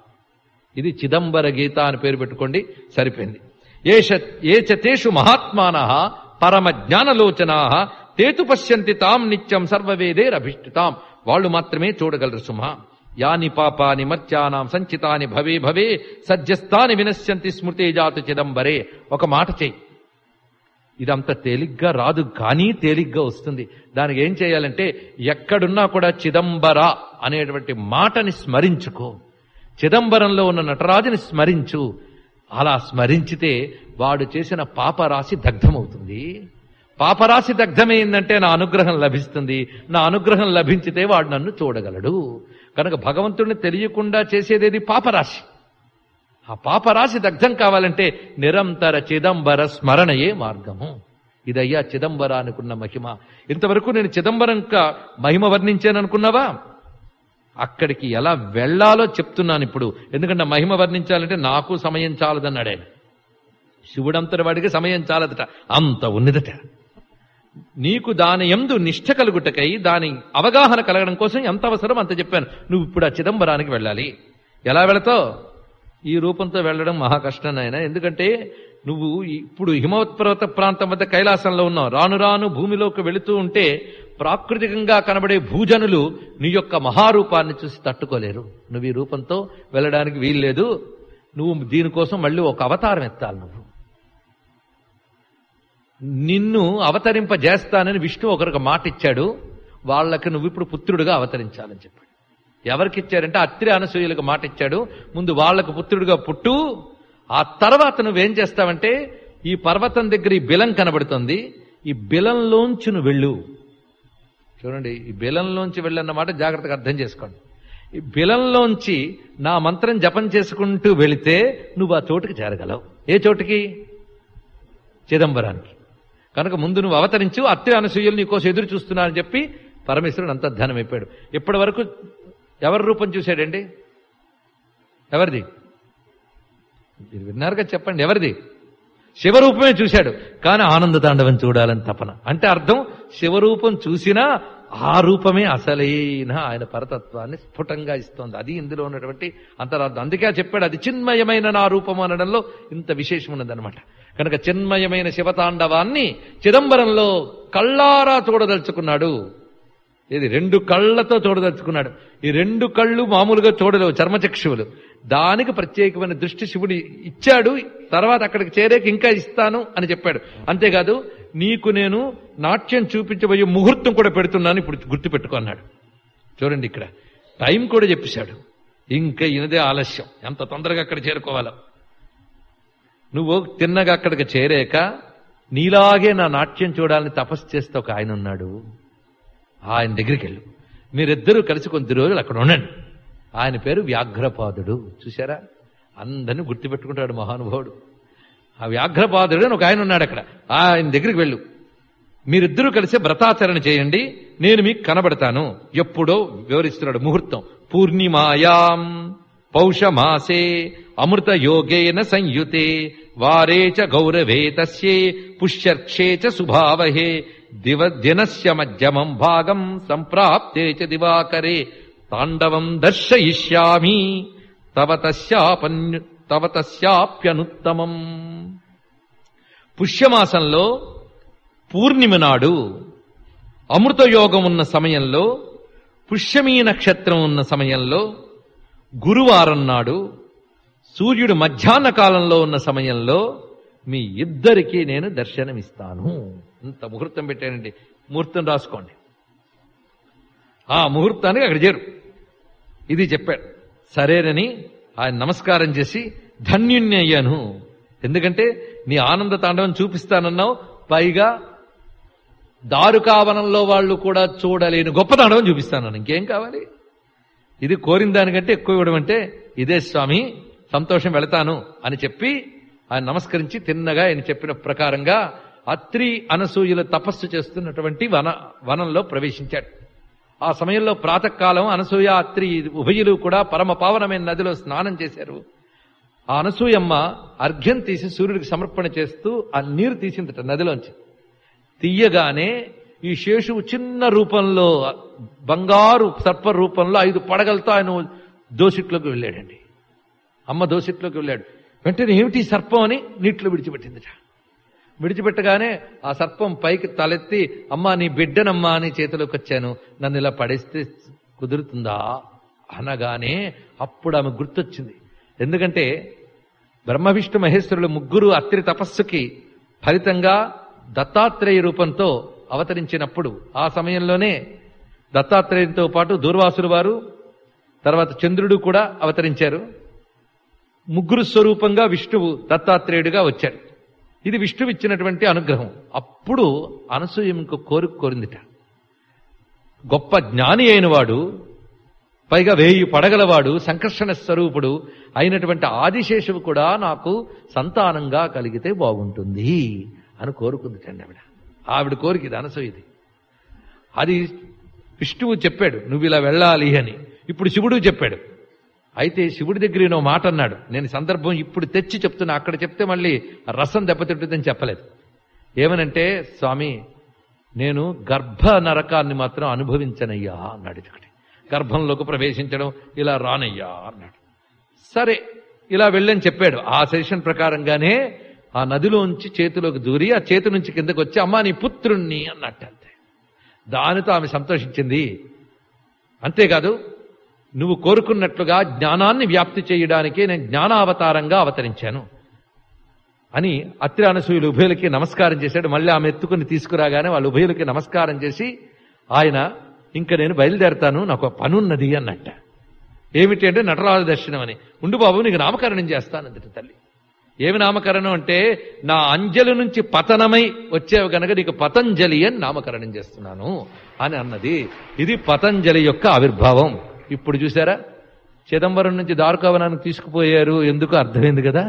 ఇది చిదంబర గీత అని పేరు పెట్టుకోండి, సరిపోయింది. ఏ చతేషు మహాత్మానః పరమ జ్ఞానలోచనా తేతు పశ్యంతి తాం నిత్యం సర్వవేదేరభిష్టితాం. వాళ్ళు మాత్రమే చూడగలరు సుమా. యాని పాపాని మర్త్యానాం సంచితాని భవే భవే సజ్జస్తాని వినశ్యంతి స్మృతే జాతు చిదంబరే. ఒక మాట చెయ్యి. ఇదంత తేలిగ్గా రాదు కానీ తేలిగ్గా వస్తుంది. దానికి ఏం చేయాలంటే ఎక్కడున్నా కూడా చిదంబర అనేటువంటి మాటని స్మరించుకో. చిదంబరంలో ఉన్న నటరాజుని స్మరించు. అలా స్మరించితే వాడు చేసిన పాపరాశి దగ్ధమవుతుంది. పాపరాశి దగ్ధమైందంటే నా అనుగ్రహం లభిస్తుంది. నా అనుగ్రహం లభించితే వాడు నన్ను చూడగలడు. కనుక భగవంతుడిని తెలియకుండా చేసేదేది పాపరాశి. ఆ పాపరాశి దగ్ధం కావాలంటే నిరంతర చిదంబర స్మరణయే మార్గము. ఇదయ్యా చిదంబరానికున్న మహిమ. ఇంతవరకు నేను చిదంబరం మహిమ వర్ణించాననుకున్నావా? అక్కడికి ఎలా వెళ్లాలో చెప్తున్నాను ఇప్పుడు. ఎందుకంటే మహిమ వర్ణించాలంటే నాకు సమయం చాలదన్నాడు ఆయన. శివుడంతటి వాడికి సమయం చాలదట, అంత ఉన్నదట. నీకు దాని యందు నిష్ఠ కలుగుటకై, దాని అవగాహన కలగడం కోసం ఎంత అవసరం అంత చెప్పాను. నువ్వు ఇప్పుడు ఆ చిదంబరానికి వెళ్ళాలి. ఎలా వెళతావు? ఈ రూపంతో వెళ్ళడం మహా కష్టం నాయన. ఎందుకంటే నువ్వు ఇప్పుడు హిమవత్పర్వత ప్రాంతం వద్ద కైలాసంలో ఉన్నావు. రాను రాను భూమిలోకి వెళుతూ ఉంటే ప్రాకృతికంగా కనబడే భూజనులు నీ యొక్క మహారూపాన్ని చూసి తట్టుకోలేరు. నువ్వు ఈ రూపంతో వెళ్ళడానికి వీల్లేదు. నువ్వు దీనికోసం మళ్ళీ ఒక అవతారం ఎత్తాలి. నువ్వు నిన్ను అవతరింపజేస్తానని విష్ణు ఒకరికి మాట ఇచ్చాడు. వాళ్ళకి నువ్వు ఇప్పుడు పుత్రుడిగా అవతరించాలని చెప్పాడు. ఎవరికి ఇచ్చారంటే అత్రి అనసూయలకు మాట ఇచ్చాడు. ముందు వాళ్లకు పుత్రుడిగా పుట్టు. ఆ తర్వాత నువ్వేం చేస్తావంటే, ఈ పర్వతం దగ్గర ఈ బిలం కనబడుతుంది, ఈ బిలంలోంచి నువ్వు వెళ్ళు. చూడండి, ఈ బిలంలోంచి వెళ్ళన్నమాట జాగ్రత్తగా అర్థం చేసుకోండి. ఈ బిలంలోంచి నా మంత్రం జపం చేసుకుంటూ వెళితే నువ్వు ఆ చోటుకి చేరగలవు. ఏ చోటుకి? చిదంబరానికి. కనుక ముందు నువ్వు అవతరించు. అత్రి అనసూయలు నీకోసం ఎదురు చూస్తున్నారని చెప్పి పరమేశ్వరుడు అంతర్ధానమైపోయాడు. ఇప్పటి వరకు ఎవరి రూపం చూశాడండి? ఎవరిది? మీరు విన్నారుగా, చెప్పండి ఎవరిది? శివరూపమే చూశాడు. కానీ ఆనంద తాండవం చూడాలని తపన. అంటే అర్థం, శివరూపం చూసినా ఆ రూపమే అసలైన ఆయన పరతత్వాన్ని స్ఫుటంగా ఇస్తోంది. అది ఇందులో ఉన్నటువంటి అంతరార్థం. అందుకే చెప్పాడు, అది చిన్మయమైన నా రూపం అనడంలో ఇంత విశేషం ఉన్నదనమాట. కనుక చిన్మయమైన శివతాండవాన్ని చిదంబరంలో కళ్ళారా చూడదలుచుకున్నాడు. ఇది 2 కళ్ళతో చూడదలుచుకున్నాడు. ఈ 2 కళ్ళు మామూలుగా చూడలేవు, చర్మచక్షువులు. దానికి ప్రత్యేకమైన దృష్టి శివుడు ఇచ్చాడు. తర్వాత అక్కడికి చేరేకి ఇంకా ఇస్తాను అని చెప్పాడు. అంతేకాదు, నీకు నేను నాట్యం చూపించబోయే ముహూర్తం కూడా పెడుతున్నాను, ఇప్పుడు గుర్తుపెట్టుకో అన్నాడు. చూడండి, ఇక్కడ టైం కూడా చెప్పేశాడు. ఇంకా ఇనదే ఆలస్యం, ఎంత తొందరగా అక్కడ చేరుకోవాలో. నువ్వు తిన్నగా అక్కడికి చేరాక నీలాగే నా నాట్యం చూడాలని తపస్సు చేస్తే ఒక ఆయన ఉన్నాడు. ఆయన దగ్గరికి వెళ్ళు. మీరిద్దరూ కలిసి కొద్ది రోజులు అక్కడ ఉండండి. ఆయన పేరు వ్యాఘ్రపాదుడు. చూశారా? అందరినీ గుర్తుపెట్టుకుంటాడు మహానుభావుడు. ఆ వ్యాఘ్రపాదుడు అని ఒక ఆయన ఉన్నాడు అక్కడ. ఆయన దగ్గరికి వెళ్ళు. మీరిద్దరూ కలిసి వ్రతాచరణ చేయండి, నేను మీకు కనబడతాను. ఎప్పుడో వివరిస్తున్నాడు ముహూర్తం. పూర్ణిమాయాం పౌషమాసే అమృత యోగేన సంయుతే వారే చ గౌరవే తస్యే పుష్యర్క్షే చ శుభావహే దినస్య మధ్యమం భాగం సంప్రాప్తే చ దివాకరే తాండవం దర్శయిష్యామి తవ తస్యాప్యనుత్తమం. పుష్యమాసంలో పూర్ణిమ నాడు, అమృతయోగం ఉన్న సమయంలో, పుష్యమీ నక్షత్రం ఉన్న సమయంలో, గురువారం నాడు, సూర్యుడు మధ్యాహ్న కాలంలో ఉన్న సమయంలో మీ ఇద్దరికీ నేను దర్శనమిస్తాను. ఇంత ముహూర్తం పెట్టానండి. ముహూర్తం రాసుకోండి. ఆ ముహూర్తానికి అక్కడ చేరు. ఇది చెప్పాడు. సరేనని ఆయన నమస్కారం చేసి ధన్యుణ్ణి అయ్యాను. ఎందుకంటే నీ ఆనంద తాండవం చూపిస్తానన్నావు, పైగా దారుకావనంలో వాళ్ళు కూడా చూడలేని గొప్ప తాండవం చూపిస్తాను. ఇంకేం కావాలి? ఇది కోరిన దానికంటే ఎక్కువ ఇవ్వడం అంటే ఇదే స్వామి, సంతోషం, వెళతాను అని చెప్పి ఆయన నమస్కరించి తిన్నగా ఆయన చెప్పిన ప్రకారంగా అత్రి అనసూయల తపస్సు చేస్తున్నటువంటి వనంలో ప్రవేశించాడు. ఆ సమయంలో ప్రాతకాలం అనసూయ అత్రి ఉభయులు కూడా పరమ పావనమైన నదిలో స్నానం చేశారు. ఆ అనసూయమ్మ అర్ఘ్యం తీసి సూర్యుడికి సమర్పణ చేస్తూ ఆ నీరు తీసిందట నదిలోంచి. తీయగానే ఈ శేషువు చిన్న రూపంలో, బంగారు సర్ప రూపంలో 5 పడగలతో ఆయన దోసిట్లోకి వెళ్ళాడండి. అమ్మ దోసిట్లోకి వెళ్ళాడు. వెంటనే ఏమిటి సర్పం అని నీటిలో విడిచిపెట్టిందట. విడిచిపెట్టగానే ఆ సర్పం పైకి తలెత్తి, అమ్మా నీ బిడ్డనమ్మా అని చేతిలోకి వచ్చాను, నన్ను ఇలా పడేస్తే కుదురుతుందా అనగానే అప్పుడు ఆమె గుర్తొచ్చింది. ఎందుకంటే బ్రహ్మ విష్ణు మహేశ్వరులు ముగ్గురు అత్రి తపస్సుకి ఫలితంగా దత్తాత్రేయ రూపంతో అవతరించినప్పుడు, ఆ సమయంలోనే దత్తాత్రేయునితో పాటు దూర్వాసులు వారు, తర్వాత చంద్రుడు కూడా అవతరించారు. ముగ్గురు స్వరూపంగా విష్ణువు దత్తాత్రేయుడిగా వచ్చాడు. ఇది విష్ణువు ఇచ్చినటువంటి అనుగ్రహం. అప్పుడు అనసూయ ఇంకో కోరిందిట. గొప్ప జ్ఞాని అయినవాడు, పైగా 1000 పడగలవాడు, సంకర్షణ స్వరూపుడు అయినటువంటి ఆదిశేషువు కూడా నాకు సంతానంగా కలిగితే బాగుంటుంది అని కోరుకుందిటండి ఆవిడ కోరిక ఇది, అనసూయది. అది విష్ణువు చెప్పాడు నువ్వు ఇలా వెళ్ళాలి అని. ఇప్పుడు శివుడు చెప్పాడు. అయితే శివుడి దగ్గర ఈయన మాట అన్నాడు. నేను సందర్భం ఇప్పుడు తెచ్చి చెప్తున్నా, అక్కడ చెప్తే మళ్ళీ రసం దెబ్బతింటుందని చెప్పలేదు. ఏమనంటే, స్వామి నేను గర్భ నరకాన్ని మాత్రం అనుభవించనయ్యా అన్నాడు. ఒకటి గర్భంలోకి ప్రవేశించడం ఇలా రానయ్యా అన్నాడు. సరే ఇలా వెళ్ళని చెప్పాడు. ఆ సెషన్ ప్రకారంగానే ఆ నదిలోంచి చేతిలోకి దూరి ఆ చేతి నుంచి కిందకు వచ్చి అమ్మా నీ పుత్రుణ్ణి అన్నట్టు. అంతే. దానితో ఆమె సంతోషించింది. అంతేకాదు, నువ్వు కోరుకున్నట్లుగా జ్ఞానాన్ని వ్యాప్తి చేయడానికే నేను జ్ఞానావతారంగా అవతరించాను అని అత్రి అనసూయులు ఉభయులకి నమస్కారం చేశాడు. మళ్ళీ ఆమె ఎత్తుకుని తీసుకురాగానే వాళ్ళు ఉభయులకి నమస్కారం చేసి ఆయన ఇంకా నేను బయలుదేరతాను, నాకు పనున్నది అన్నట్ట. ఏమిటి అంటే నటరాజ దర్శనం అని. ఉండు బాబు నీకు నామకరణం చేస్తానందట తల్లి. ఏమి నామకరణం అంటే, నా అంజలి నుంచి పతనమై వచ్చేవి గనక నీకు పతంజలి అని నామకరణం చేస్తున్నాను అని అన్నది. ఇది పతంజలి యొక్క ఆవిర్భావం. ఇప్పుడు చూసారా, చిదంబరం నుంచి దారుకావనానికి తీసుకుపోయారు, ఎందుకు అర్థమైంది కదా.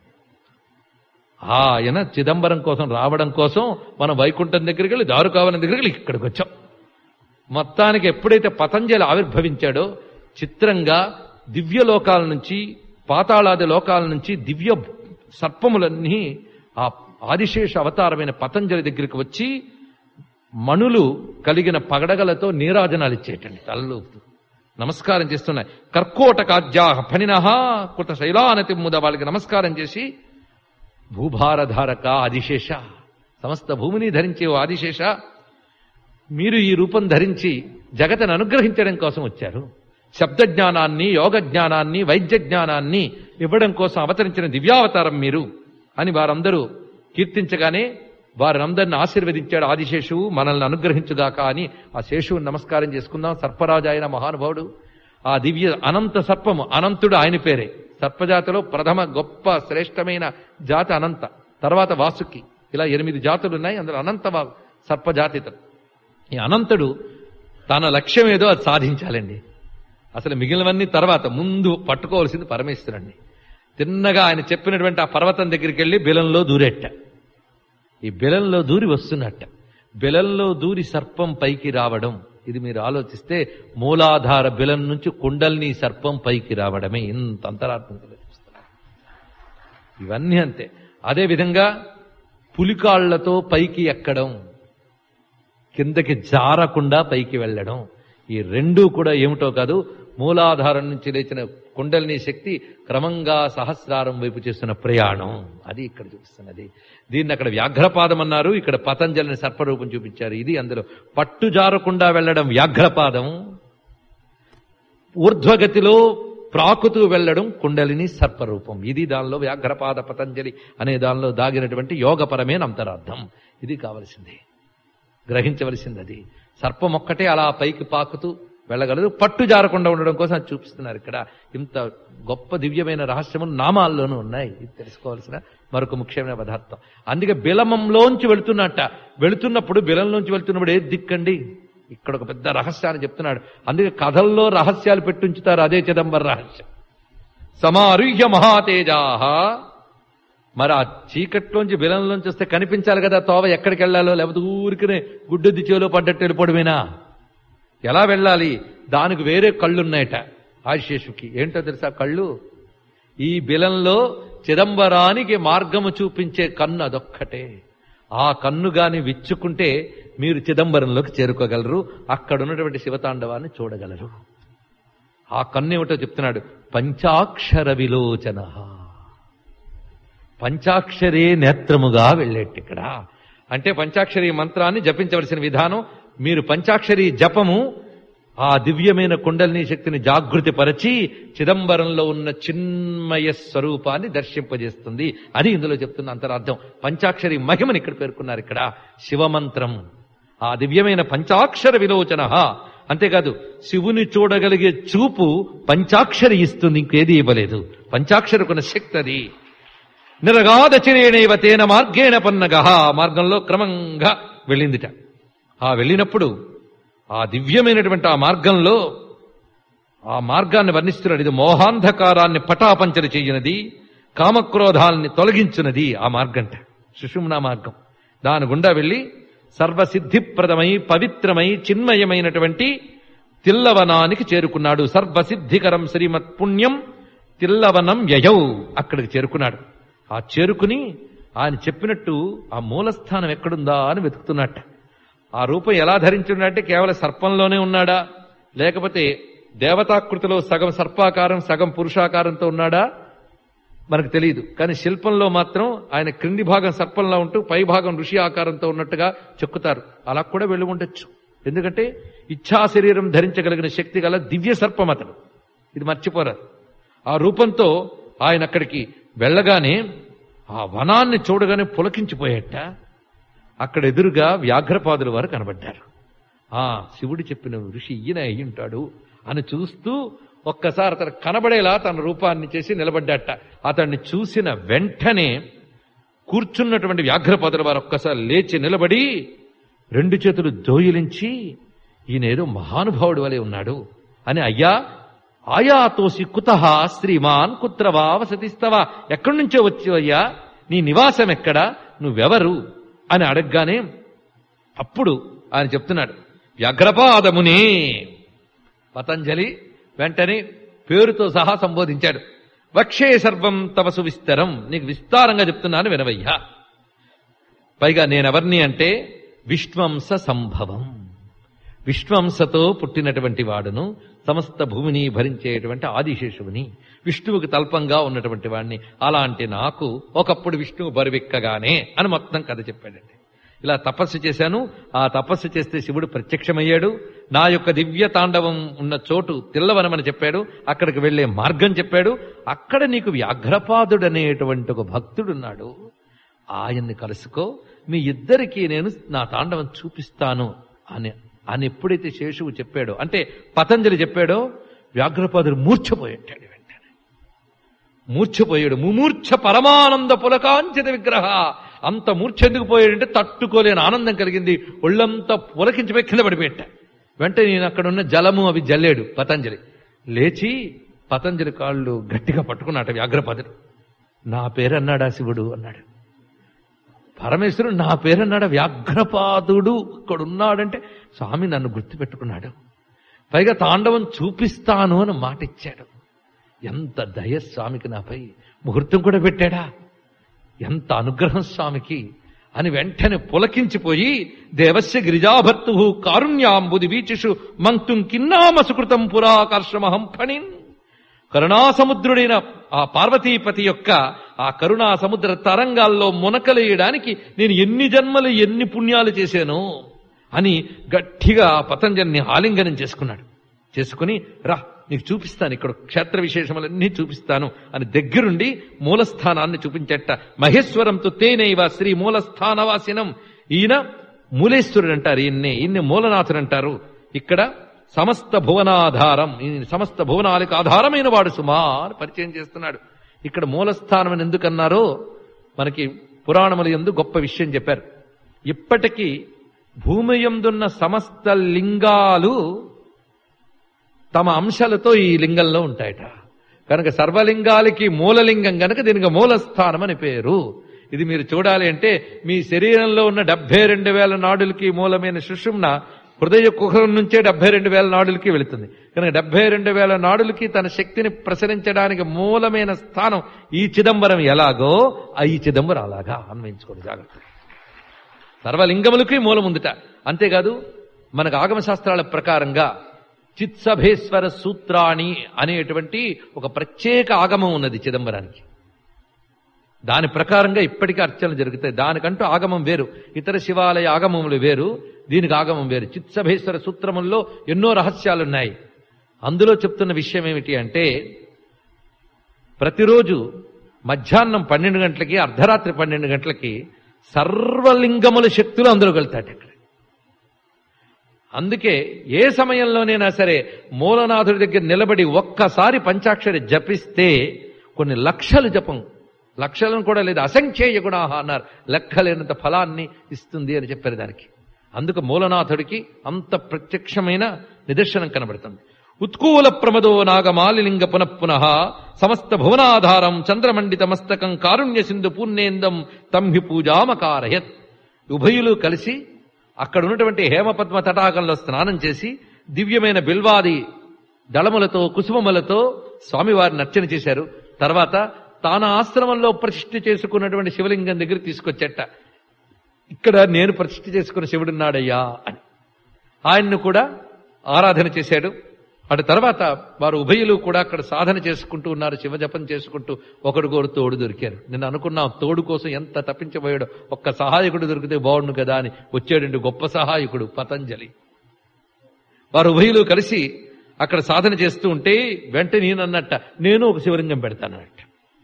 ఆయన చిదంబరం కోసం రావడం కోసం మనం వైకుంఠం దగ్గరికి వెళ్ళి దారుకావనం దగ్గరికి వెళ్ళి ఇక్కడికి వచ్చాం. మొత్తానికి ఎప్పుడైతే పతంజలి ఆవిర్భవించాడో చిత్రంగా దివ్య లోకాల నుంచి, పాతాళాది లోకాల నుంచి దివ్య సర్పములన్నీ ఆ ఆదిశేష అవతారమైన పతంజలి దగ్గరికి వచ్చి మణులు కలిగిన పగడగలతో నీరాజనాలు ఇచ్చేటండి. తలలు నమస్కారం చేస్తున్నాయి. కర్కోటకాజ్యాహ ఫణినః కుట శైలానతి ముద వాళ్ళకి నమస్కారం చేసి, భూభారధారక ఆదిశేష, సమస్త భూమిని ధరించే ఓ ఆదిశేష, మీరు ఈ రూపం ధరించి జగతను అనుగ్రహించడం కోసం వచ్చారు. శబ్ద జ్ఞానాన్ని, యోగ జ్ఞానాన్ని, వైద్య జ్ఞానాన్ని ఇవ్వడం కోసం అవతరించిన దివ్యావతారం మీరు అని వారందరూ కీర్తించగానే వారందరిని ఆశీర్వదించాడు ఆదిశేషువు. మనల్ని అనుగ్రహించుగాక అని ఆ శేషువుని నమస్కారం చేసుకుందాం. సర్పరాజు ఆయన మహానుభావుడు. ఆ దివ్య అనంత సర్పము, అనంతుడు ఆయన పేరే. సర్పజాతిలో ప్రథమ గొప్ప శ్రేష్టమైన జాతి అనంత, తర్వాత వాసుకి, ఇలా 8 జాతులు ఉన్నాయి. అందులో అనంత సర్పజాతితో. ఈ అనంతుడు తన లక్ష్యం ఏదో అది సాధించాలండి. అసలు మిగిలినవన్నీ తర్వాత, ముందు పట్టుకోవాల్సింది పరమేశ్వరుణ్ణి. తిన్నగా ఆయన చెప్పినటువంటి ఆ పర్వతం దగ్గరికి వెళ్ళి బిలంలో దూరెట్ట. ఈ బిలంలో దూరి వస్తున్నట్ట. బిలంలో దూరి సర్పం పైకి రావడం, ఇది మీరు ఆలోచిస్తే మూలాధార బిలం నుంచి కుండల్ని సర్పం పైకి రావడమే. ఇంత అంతరార్థం చూస్తున్నారు. ఇవన్నీ అంతే. అదేవిధంగా పులికాళ్లతో పైకి ఎక్కడం, కిందకి జారకుండా పైకి వెళ్ళడం, ఈ రెండూ కూడా ఏమిటో కాదు, మూలాధారం నుంచి లేచిన కుండలిని శక్తి క్రమంగా సహస్రారం వైపు చేస్తున్న ప్రయాణం, అది ఇక్కడ చూపిస్తున్నది. దీన్ని అక్కడ వ్యాఘ్రపాదం అన్నారు, ఇక్కడ పతంజలిని సర్పరూపం చూపించారు. ఇది అందులో పట్టు జారకుండా వెళ్ళడం వ్యాఘ్రపాదం, ఊర్ధ్వగతిలో ప్రాకుతూ వెళ్ళడం కుండలిని సర్పరూపం. ఇది దానిలో వ్యాఘ్రపాద పతంజలి అనే దానిలో దాగినటువంటి యోగపరమైన అంతరార్థం. ఇది కావలసింది, గ్రహించవలసింది. అది సర్పం ఒక్కటే అలా పైకి పాకుతూ వెళ్ళగలదు, పట్టు జారకుండా ఉండడం కోసం అది చూపిస్తున్నారు. ఇక్కడ ఇంత గొప్ప దివ్యమైన రహస్యము నామాల్లోనూ ఉన్నాయి. ఇది తెలుసుకోవాల్సిన మరొక ముఖ్యమైన పదార్థం. అందుకే బిలమంలోంచి వెళుతున్నప్పుడు బిలంలోంచి వెళ్తున్నప్పుడు ఏది దిక్కండి, ఇక్కడ ఒక పెద్ద రహస్యాన్ని చెప్తున్నాడు. అందుకే కథల్లో రహస్యాలు పెట్టుంచుతారు. అదే చిదంబర రహస్యం. సమారుహ్య మహాతేజాహ. మరి ఆ చీకట్లోంచి బిలంలోంచి వస్తే కనిపించాలి కదా తోవ, ఎక్కడికి వెళ్ళాలో, లేకపోతే ఊరికనే గుడ్డెద్ది చెవిలో పడ్డట్టు వెళ్ళిపోవడమేనా? ఎలా వెళ్ళాలి? దానికి వేరే కళ్ళున్నాయట ఆదిశేషుకి. ఏంటో తెలుసా కళ్ళు? ఈ బిలంలో చిదంబరానికి మార్గము చూపించే కన్ను అదొక్కటే. ఆ కన్ను గాని విచ్చుకుంటే మీరు చిదంబరంలోకి చేరుకోగలరు, అక్కడ ఉన్నటువంటి శివతాండవాన్ని చూడగలరు. ఆ కన్ను ఏమిటో చెప్తున్నాడు. పంచాక్షర విలోచన, పంచాక్షరే నేత్రముగా వెళ్ళేట్టు. ఇక్కడ అంటే పంచాక్షరి మంత్రాన్ని జపించవలసిన విధానం. మీరు పంచాక్షరి జపము ఆ దివ్యమైన కుండలిని శక్తిని జాగృతి పరచి చిదంబరంలో ఉన్న చిన్మయ స్వరూపాన్ని దర్శింపజేస్తుంది. అది ఇందులో చెప్తున్న అంతరార్థం. పంచాక్షరి మహిమని ఇక్కడ పేర్కొన్నారు. ఇక్కడ శివమంత్రం, ఆ దివ్యమైన పంచాక్షర విలోచన అంతేకాదు శివుని చూడగలిగే చూపు పంచాక్షరి ఇస్తుంది, ఇంకేది ఇవ్వలేదు. పంచాక్షరకున్న శక్తి అది. నిరగాదచరేణైవ తేన మార్గేణ పన్నగ, మార్గంలో క్రమంగా వెళ్ళిందిట. ఆ వెళ్ళినప్పుడు ఆ దివ్యమైనటువంటి ఆ మార్గంలో ఆ మార్గాన్ని వర్ణిస్తున్నాడు. ఇది మోహాంధకారాన్ని పటాపంచలు చెయ్యినది, కామక్రోధాలని తొలగించున్నది ఆ మార్గంట, సుషుమ్నా మార్గం. దాని గుండా వెళ్ళి సర్వసిద్ధిప్రదమై పవిత్రమై చిన్మయమైనటువంటి తిల్లవనానికి చేరుకున్నాడు. సర్వసిద్ధికరం శ్రీమత్ పుణ్యం తిల్లవనం యయౌ, అక్కడికి చేరుకున్నాడు. ఆ చేరుకుని ఆయన చెప్పినట్టు ఆ మూలస్థానం ఎక్కడుందా అని వెతుకుతున్నట్ట. ఆ రూపం ఎలా ధరించున్నాడంటే కేవలం సర్పంలోనే ఉన్నాడా, లేకపోతే దేవతాకృతిలో సగం సర్పాకారం సగం పురుషాకారంతో ఉన్నాడా మనకు తెలియదు. కానీ శిల్పంలో మాత్రం ఆయన క్రింది భాగం సర్పంలా ఉంటూ పై భాగం ఋషి ఆకారంతో ఉన్నట్టుగా చెక్కుతారు. అలా కూడా వెళ్ళి ఉండొచ్చు. ఎందుకంటే ఇచ్ఛా శరీరం ధరించగలిగిన శక్తి గల దివ్య సర్పం అతడు, ఇది మర్చిపోరాదు. ఆ రూపంతో ఆయన అక్కడికి వెళ్ళగానే ఆ వనాన్ని చూడగానే పులకించిపోయేట. అక్కడ ఎదురుగా వ్యాఘ్రపాదుల వారు కనబడ్డారు. శివుడు చెప్పిన ఋషి ఈయన అయ్యుంటాడు అని చూస్తూ ఒక్కసారి అతను కనబడేలా తన రూపాన్ని చేసి నిలబడ్డాట. అతన్ని చూసిన వెంటనే కూర్చున్నటువంటి వ్యాఘ్రపాదుల వారు ఒక్కసారి లేచి నిలబడి రెండు చేతులు జోయిలించి ఈయనేదో మహానుభావుడు వలె ఉన్నాడు అని, అయ్యా ఆయాతోసి కుతః శ్రీమాన్ కుత్రవా వసతిస్తవా, ఎక్కడి నుంచో వచ్చావయ్యా, నీ నివాసం ఎక్కడా, నువ్వెవరు అని అడగగానే అప్పుడు ఆయన చెప్తున్నాడు, వ్యాఘ్రపాదమునే. పతంజలి వెంటనే పేరుతో సహా సంబోధించాడు. వక్షే సర్వం తవసు విస్తరం, నీకు విస్తారంగా చెప్తున్నాను వినవయ్యా. పైగా నేనెవర్ని అంటే విశ్వంస సంభవం, విశ్వంసతో పుట్టినటువంటి వాడును, సమస్త భూమిని భరించేటువంటి ఆదిశేషువుని, విష్ణువుకి తల్పంగా ఉన్నటువంటి వాడిని. అలాంటి నాకు ఒకప్పుడు విష్ణువు బరువెక్కగానే అని మొత్తం కథ చెప్పాడండి. ఇలా తపస్సు చేశాను, ఆ తపస్సు చేస్తే శివుడు ప్రత్యక్షమయ్యాడు. నా యొక్క దివ్య తాండవం ఉన్న చోటు తిల్లవనమని చెప్పాడు. అక్కడికి వెళ్లే మార్గం చెప్పాడు. అక్కడ నీకు వ్యాఘ్రపాదుడనేటువంటి ఒక భక్తుడున్నాడు, ఆయన్ని కలుసుకో, మీ ఇద్దరికీ నేను నా తాండవం చూపిస్తాను అని ఎప్పుడైతే శేషువు చెప్పాడో, అంటే పతంజలి చెప్పాడో, వ్యాఘ్రపాదుడు మూర్ఛపోయాడు. వెంటనే మూర్ఛపోయాడు. ముమూర్ఛ పరమానంద పులకాంచిత విగ్రహ. అంత మూర్ఛ ఎందుకు పోయాడంటే తట్టుకోలేని ఆనందం కలిగింది, ఒళ్ళంతా పులకించిపోయి కింద పడిపోయాట. వెంటనే నేను అక్కడున్న జలము అవి జల్లాడు పతంజలి. లేచి పతంజలి కాళ్ళు గట్టిగా పట్టుకున్నాట వ్యాఘ్రపాదుడు. నా పేరన్నాడా శివుడు అన్నాడు. పరమేశ్వరుడు నా పేరన్నాడా? వ్యాఘ్రపాదుడు ఇక్కడున్నాడంటే స్వామి నన్ను గుర్తుపెట్టుకున్నాడు, పైగా తాండవం చూపిస్తాను అని మాట ఇచ్చాడు. ఎంత దయ స్వామికి నాపై, ముహూర్తం కూడా పెట్టాడా, ఎంత అనుగ్రహం స్వామికి అని వెంటనే పులకించిపోయి, దేవస్య గిరిజాభర్తు కారుణ్యాంబుది వీచిషు మంక్తుం కిన్నామసుకృతం పురాకర్షమహం ఫణిన్. కరుణాసముద్రుడైన ఆ పార్వతీపతి యొక్క ఆ కరుణా సముద్ర తరంగాల్లో మునకలేయడానికి నేను ఎన్ని జన్మలు ఎన్ని పుణ్యాలు చేశాను అని గట్టిగా పతంజలిని ఆలింగనం చేసుకున్నాడు. చేసుకుని రా నీకు చూపిస్తాను, ఇక్కడ క్షేత్ర విశేషములన్నీ చూపిస్తాను అని దగ్గరుండి మూలస్థానాన్ని చూపించట. మహేశ్వరంతో తేనైవ శ్రీ మూలస్థానవాసినం. ఈయన మూలేశ్వరుడు అంటారు, ఈయన్ని మూలనాథుడు అంటారు. ఇక్కడ సమస్త భువనాధారం, సమస్త భువనాలకు ఆధారమైన వాడు సుమా అని పరిచయం చేస్తున్నాడు. ఇక్కడ మూలస్థానం అని ఎందుకన్నారో మనకి పురాణముల యందు గొప్ప విషయం చెప్పారు. ఇప్పటికీ భూమి యందున్న సమస్త లింగాలు తమ అంశాలతో ఈ లింగంలో ఉంటాయట. కనుక సర్వలింగాలకి మూలలింగం కనుక దీనికి మూలస్థానం అని పేరు. ఇది మీరు చూడాలి అంటే మీ శరీరంలో ఉన్న 72,000 నాడులకి మూలమైన సుషుమ్న హృదయ కుహరం నుంచే 72,000 నాడులకి వెళుతుంది. కనుక 72,000 నాడులకి తన శక్తిని ప్రసరించడానికి మూలమైన స్థానం ఈ చిదంబరం ఎలాగో ఈ చిదంబరం అలాగా అన్వయించుకోండి జాగ్రత్త. సర్వలింగములకి మూలం ఉందిట. అంతేకాదు మనకు ఆగమశాస్త్రాల ప్రకారంగా చిత్సభేశ్వర సూత్రాణి అనేటువంటి ఒక ప్రత్యేక ఆగమం ఉన్నది చిదంబరానికి. దాని ప్రకారంగా ఇప్పటికీ అర్చనలు జరుగుతాయి. దానికంటూ ఆగమం వేరు, ఇతర శివాలయ ఆగమములు వేరు, దీనికి ఆగమం వేరు. చిత్సభేశ్వర సూత్రముల్లో ఎన్నో రహస్యాలున్నాయి. అందులో చెప్తున్న విషయం ఏమిటి అంటే, ప్రతిరోజు మధ్యాహ్నం 12 గంటలకి అర్ధరాత్రి 12 గంటలకి సర్వలింగముల శక్తులు అందులో వెళ్తాడు. ఇక్కడ అందుకే ఏ సమయంలోనైనా సరే మూలనాథుడి దగ్గర నిలబడి ఒక్కసారి పంచాక్షరి జపిస్తే కొన్ని లక్షలు జపం, లక్షలను కూడా లేదు, అసంఖ్యేయ గుణాహ అన్నారు, లెక్కలేనంత ఫలాన్ని ఇస్తుంది అని చెప్పారు దానికి. అందుకు మూలనాథుడికి అంత ప్రత్యక్షమైన నిదర్శనం కనబడుతుంది. ఉత్కూల ప్రమదో నాగమాలిలింగ పునఃపునః సమస్త భువనాధారం చంద్రమండిత మస్తకం కారుణ్య సింధు పూర్ణేందం తంహి పూజామకారయత్. ఉభయులు కలిసి అక్కడ ఉన్నటువంటి హేమపద్మ తటాకంలో స్నానం చేసి దివ్యమైన బిల్వాది దళములతో కుసుమములతో స్వామివారిని అర్చన చేశారు. తర్వాత తాను ఆశ్రమంలో ప్రతిష్ఠ చేసుకున్నటువంటి శివలింగం దగ్గర తీసుకొచ్చట. ఇక్కడ నేను ప్రతిష్ఠ చేసుకున్న శివుడున్నాడయ్యా అని ఆయన్ను కూడా ఆరాధన చేశాడు. అటు తర్వాత వారు ఉభయులు కూడా అక్కడ సాధన చేసుకుంటూ ఉన్నారు, శివజపం చేసుకుంటూ. ఒకరికొరు తోడు దొరికారు. నేను అనుకున్నా తోడు కోసం ఎంత తప్పించబోయాడో, ఒక్క సహాయకుడు దొరికితే బాగుండు కదా అని వచ్చాడండి గొప్ప సహాయకుడు పతంజలి. వారు ఉభయులు కలిసి అక్కడ సాధన చేస్తూ ఉంటే వెంటనే నేనన్నట్ట, నేను ఒక శివలింగం పెడతానన్నట్ట.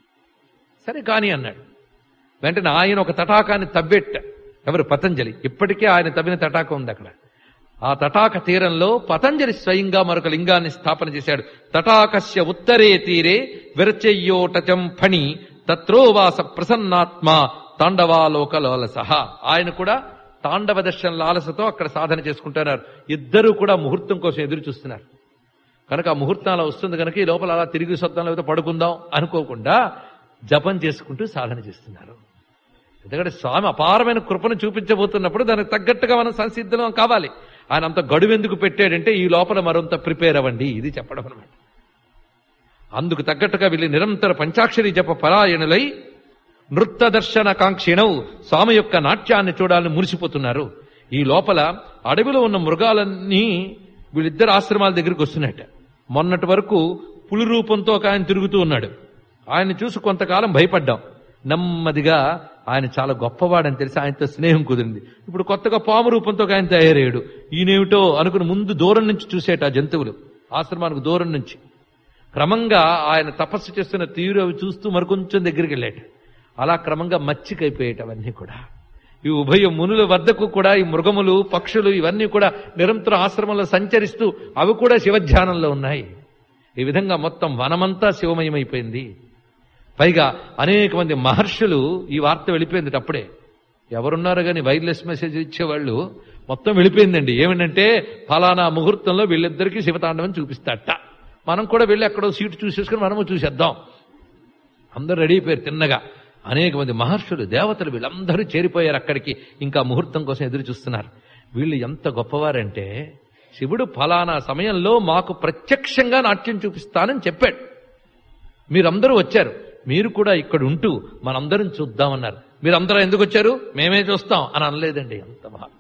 సరే కాని అన్నాడు. వెంటనే ఆయన ఒక తటాకాన్ని తవ్వెట్ట. ఎవరు? పతంజలి. ఇప్పటికే ఆయన తవ్విన తటాకం ఉంది అక్కడ. ఆ తటాక తీరంలో పతంజలి స్వయంగా మరొక లింగాన్ని స్థాపన చేశాడు. తటాకస్య ఉత్తరే తీరే విరచయ్యోటచం ఫణి తత్రోవాస ప్రసన్నాత్మ తాండవాలోకలోలసహ. ఆయన కూడా తాండవ దర్శన లాలసతో అక్కడ సాధన చేసుకుంటున్నారు. ఇద్దరూ కూడా ముహూర్తం కోసం ఎదురు చూస్తున్నారు. కనుక ఆ ముహూర్తం అలా వస్తుంది కనుక ఈ లోపల అలా తిరిగి సొత్తం లేకపోతే పడుకుందాం అనుకోకుండా జపం చేసుకుంటూ సాధన చేస్తున్నారు. ఎందుకంటే స్వామి అపారమైన కృపను చూపించబోతున్నప్పుడు దానికి తగ్గట్టుగా మనం సంసిద్ధం కావాలి. ఆయన అంత గడువు ఎందుకు పెట్టాడంటే ఈ లోపల మరొంత ప్రిపేర్ అవ్వండి, ఇది చెప్పడం అనమాట. అందుకు తగ్గట్టుగా వీళ్ళు నిరంతర పంచాక్షరి జప పరాయణులై నృత్య దర్శన కాంక్షిణవు స్వామి యొక్క నాట్యాన్ని చూడాలని మురిసిపోతున్నారు. ఈ లోపల అడవిలో ఉన్న మృగాలన్నీ వీళ్ళిద్దరు ఆశ్రమాల దగ్గరికి వస్తున్నాయట. మొన్నటి వరకు పులి రూపంతో ఒక ఆయన తిరుగుతూ ఉన్నాడు. ఆయన్ని చూసి కొంతకాలం భయపడ్డాం. నెమ్మదిగా ఆయన చాలా గొప్పవాడని తెలిసి ఆయనతో స్నేహం కుదిరింది. ఇప్పుడు కొత్తగా పాము రూపంతో ఆయన తయారయ్యాడు. ఈయనేమిటో అనుకుని ముందు దూరం నుంచి చూసేట ఆ జంతువులు, ఆశ్రమానికి దూరం నుంచి. క్రమంగా ఆయన తపస్సు చేస్తున్న తీరు అవి చూస్తూ మరికొంచెం దగ్గరికి వెళ్ళాట. అలా క్రమంగా మచ్చికైపోయేట అవన్నీ కూడా. ఈ ఉభయ మునుల వద్దకు కూడా ఈ మృగములు పక్షులు ఇవన్నీ కూడా నిరంతరం ఆశ్రమంలో సంచరిస్తూ అవి కూడా శివధ్యానంలో ఉన్నాయి. ఈ విధంగా మొత్తం వనమంతా శివమయమైపోయింది. పైగా అనేక మంది మహర్షులు ఈ వార్త వెళ్ళిపోయింది. అప్పుడే ఎవరున్నారు కానీ వైర్లెస్ మెసేజ్ ఇచ్చేవాళ్ళు మొత్తం వెళ్ళిపోయిందండి. ఏమిటంటే ఫలానా ముహూర్తంలో వీళ్ళిద్దరికీ శివతాండవం చూపిస్తాట, మనం కూడా వెళ్ళి అక్కడో సీటు చూసేసుకుని మనము చూసేద్దాం. అందరూ రెడీ అయిపోయారు తిన్నగా. అనేక మంది మహర్షులు దేవతలు వీళ్ళందరూ చేరిపోయారు అక్కడికి. ఇంకా ముహూర్తం కోసం ఎదురు చూస్తున్నారు. వీళ్ళు ఎంత గొప్పవారంటే శివుడు ఫలానా సమయంలో మాకు ప్రత్యక్షంగా నాట్యం చూపిస్తానని చెప్పాడు. మీరందరూ వచ్చారు, మీరు కూడా ఇక్కడ ఉంటూ మనందరం చూద్దామన్నారు. మీరందరూ ఎందుకు వచ్చారు? మేమే చూస్తాం అని అనలేదండి. అంత మహా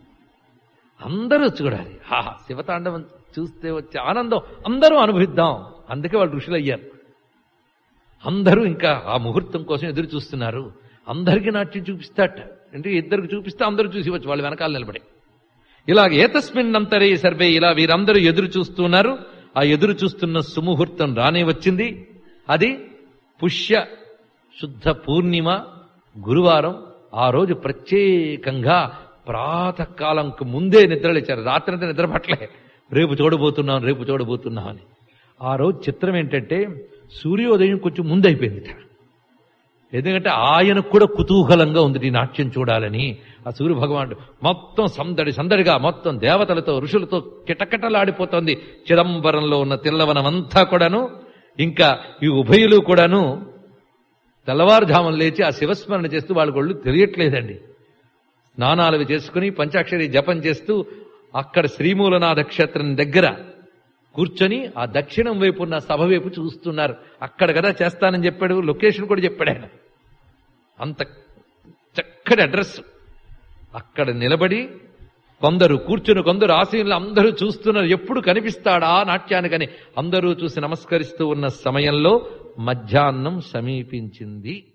అందరూ చూడాలి. శివతాండవం చూస్తే వచ్చే ఆనందం అందరూ అనుభవిద్దాం. అందుకే వాళ్ళు ఋషులు అయ్యారు. అందరూ ఇంకా ఆ ముహూర్తం కోసం ఎదురు చూస్తున్నారు. అందరికీ నాట్యం చూపిస్తాట. అంటే ఇద్దరికి చూపిస్తే అందరూ చూసివచ్చు వాళ్ళు వెనకాల నిలబడి. ఇలాగ ఏతస్మిన్నంతరే సర్వే, ఇలా వీరందరూ ఎదురు చూస్తున్నారు. ఆ ఎదురు చూస్తున్న సుముహూర్తం రానే వచ్చింది. అది పుష్య శుద్ధ పూర్ణిమ గురువారం. ఆ రోజు ప్రత్యేకంగా ప్రాతకాలంకు ముందే నిద్రలేచారు. రాత్రంతా నిద్ర పట్టలే. రేపు చూడబోతున్నాం అని. ఆ రోజు చిత్రం ఏంటంటే సూర్యోదయం కొంచెం ముందు అయిపోయిందిట. ఎందుకంటే ఆయనకు కూడా కుతూహలంగా ఉంది ఈ నాట్యం చూడాలని. ఆ సూర్య భగవానుడు మొత్తం సందడిగా మొత్తం దేవతలతో ఋషులతో కిటకిటలాడిపోతోంది చిదంబరంలో ఉన్న తిల్లవనమంతా కూడాను. ఇంకా ఈ ఉభయులు కూడాను తెల్లవారుజామున లేచి ఆ శివస్మరణ చేస్తూ వాళ్ళ ఒళ్ళు తెలియట్లేదండి. స్నానాలు చేసుకుని పంచాక్షరి జపం చేస్తూ అక్కడ శ్రీమూలనాథ క్షేత్రం దగ్గర కూర్చొని ఆ దక్షిణం వైపు ఉన్న సభ వైపు చూస్తున్నారు. అక్కడ కదా చేస్తానని చెప్పాడు, లొకేషన్ కూడా చెప్పాడు ఆయన. అంత చక్కటి అడ్రస్. అక్కడ నిలబడి కొందరు కూర్చుని కొందరు ఆశీనులు అందరూ చూస్తున్నారు. ఎప్పుడు కనిపిస్తాడా నాట్యానికని అందరూ చూసి నమస్కరిస్తూ ఉన్న సమయంలో మధ్యాహ్నం సమీపించింది.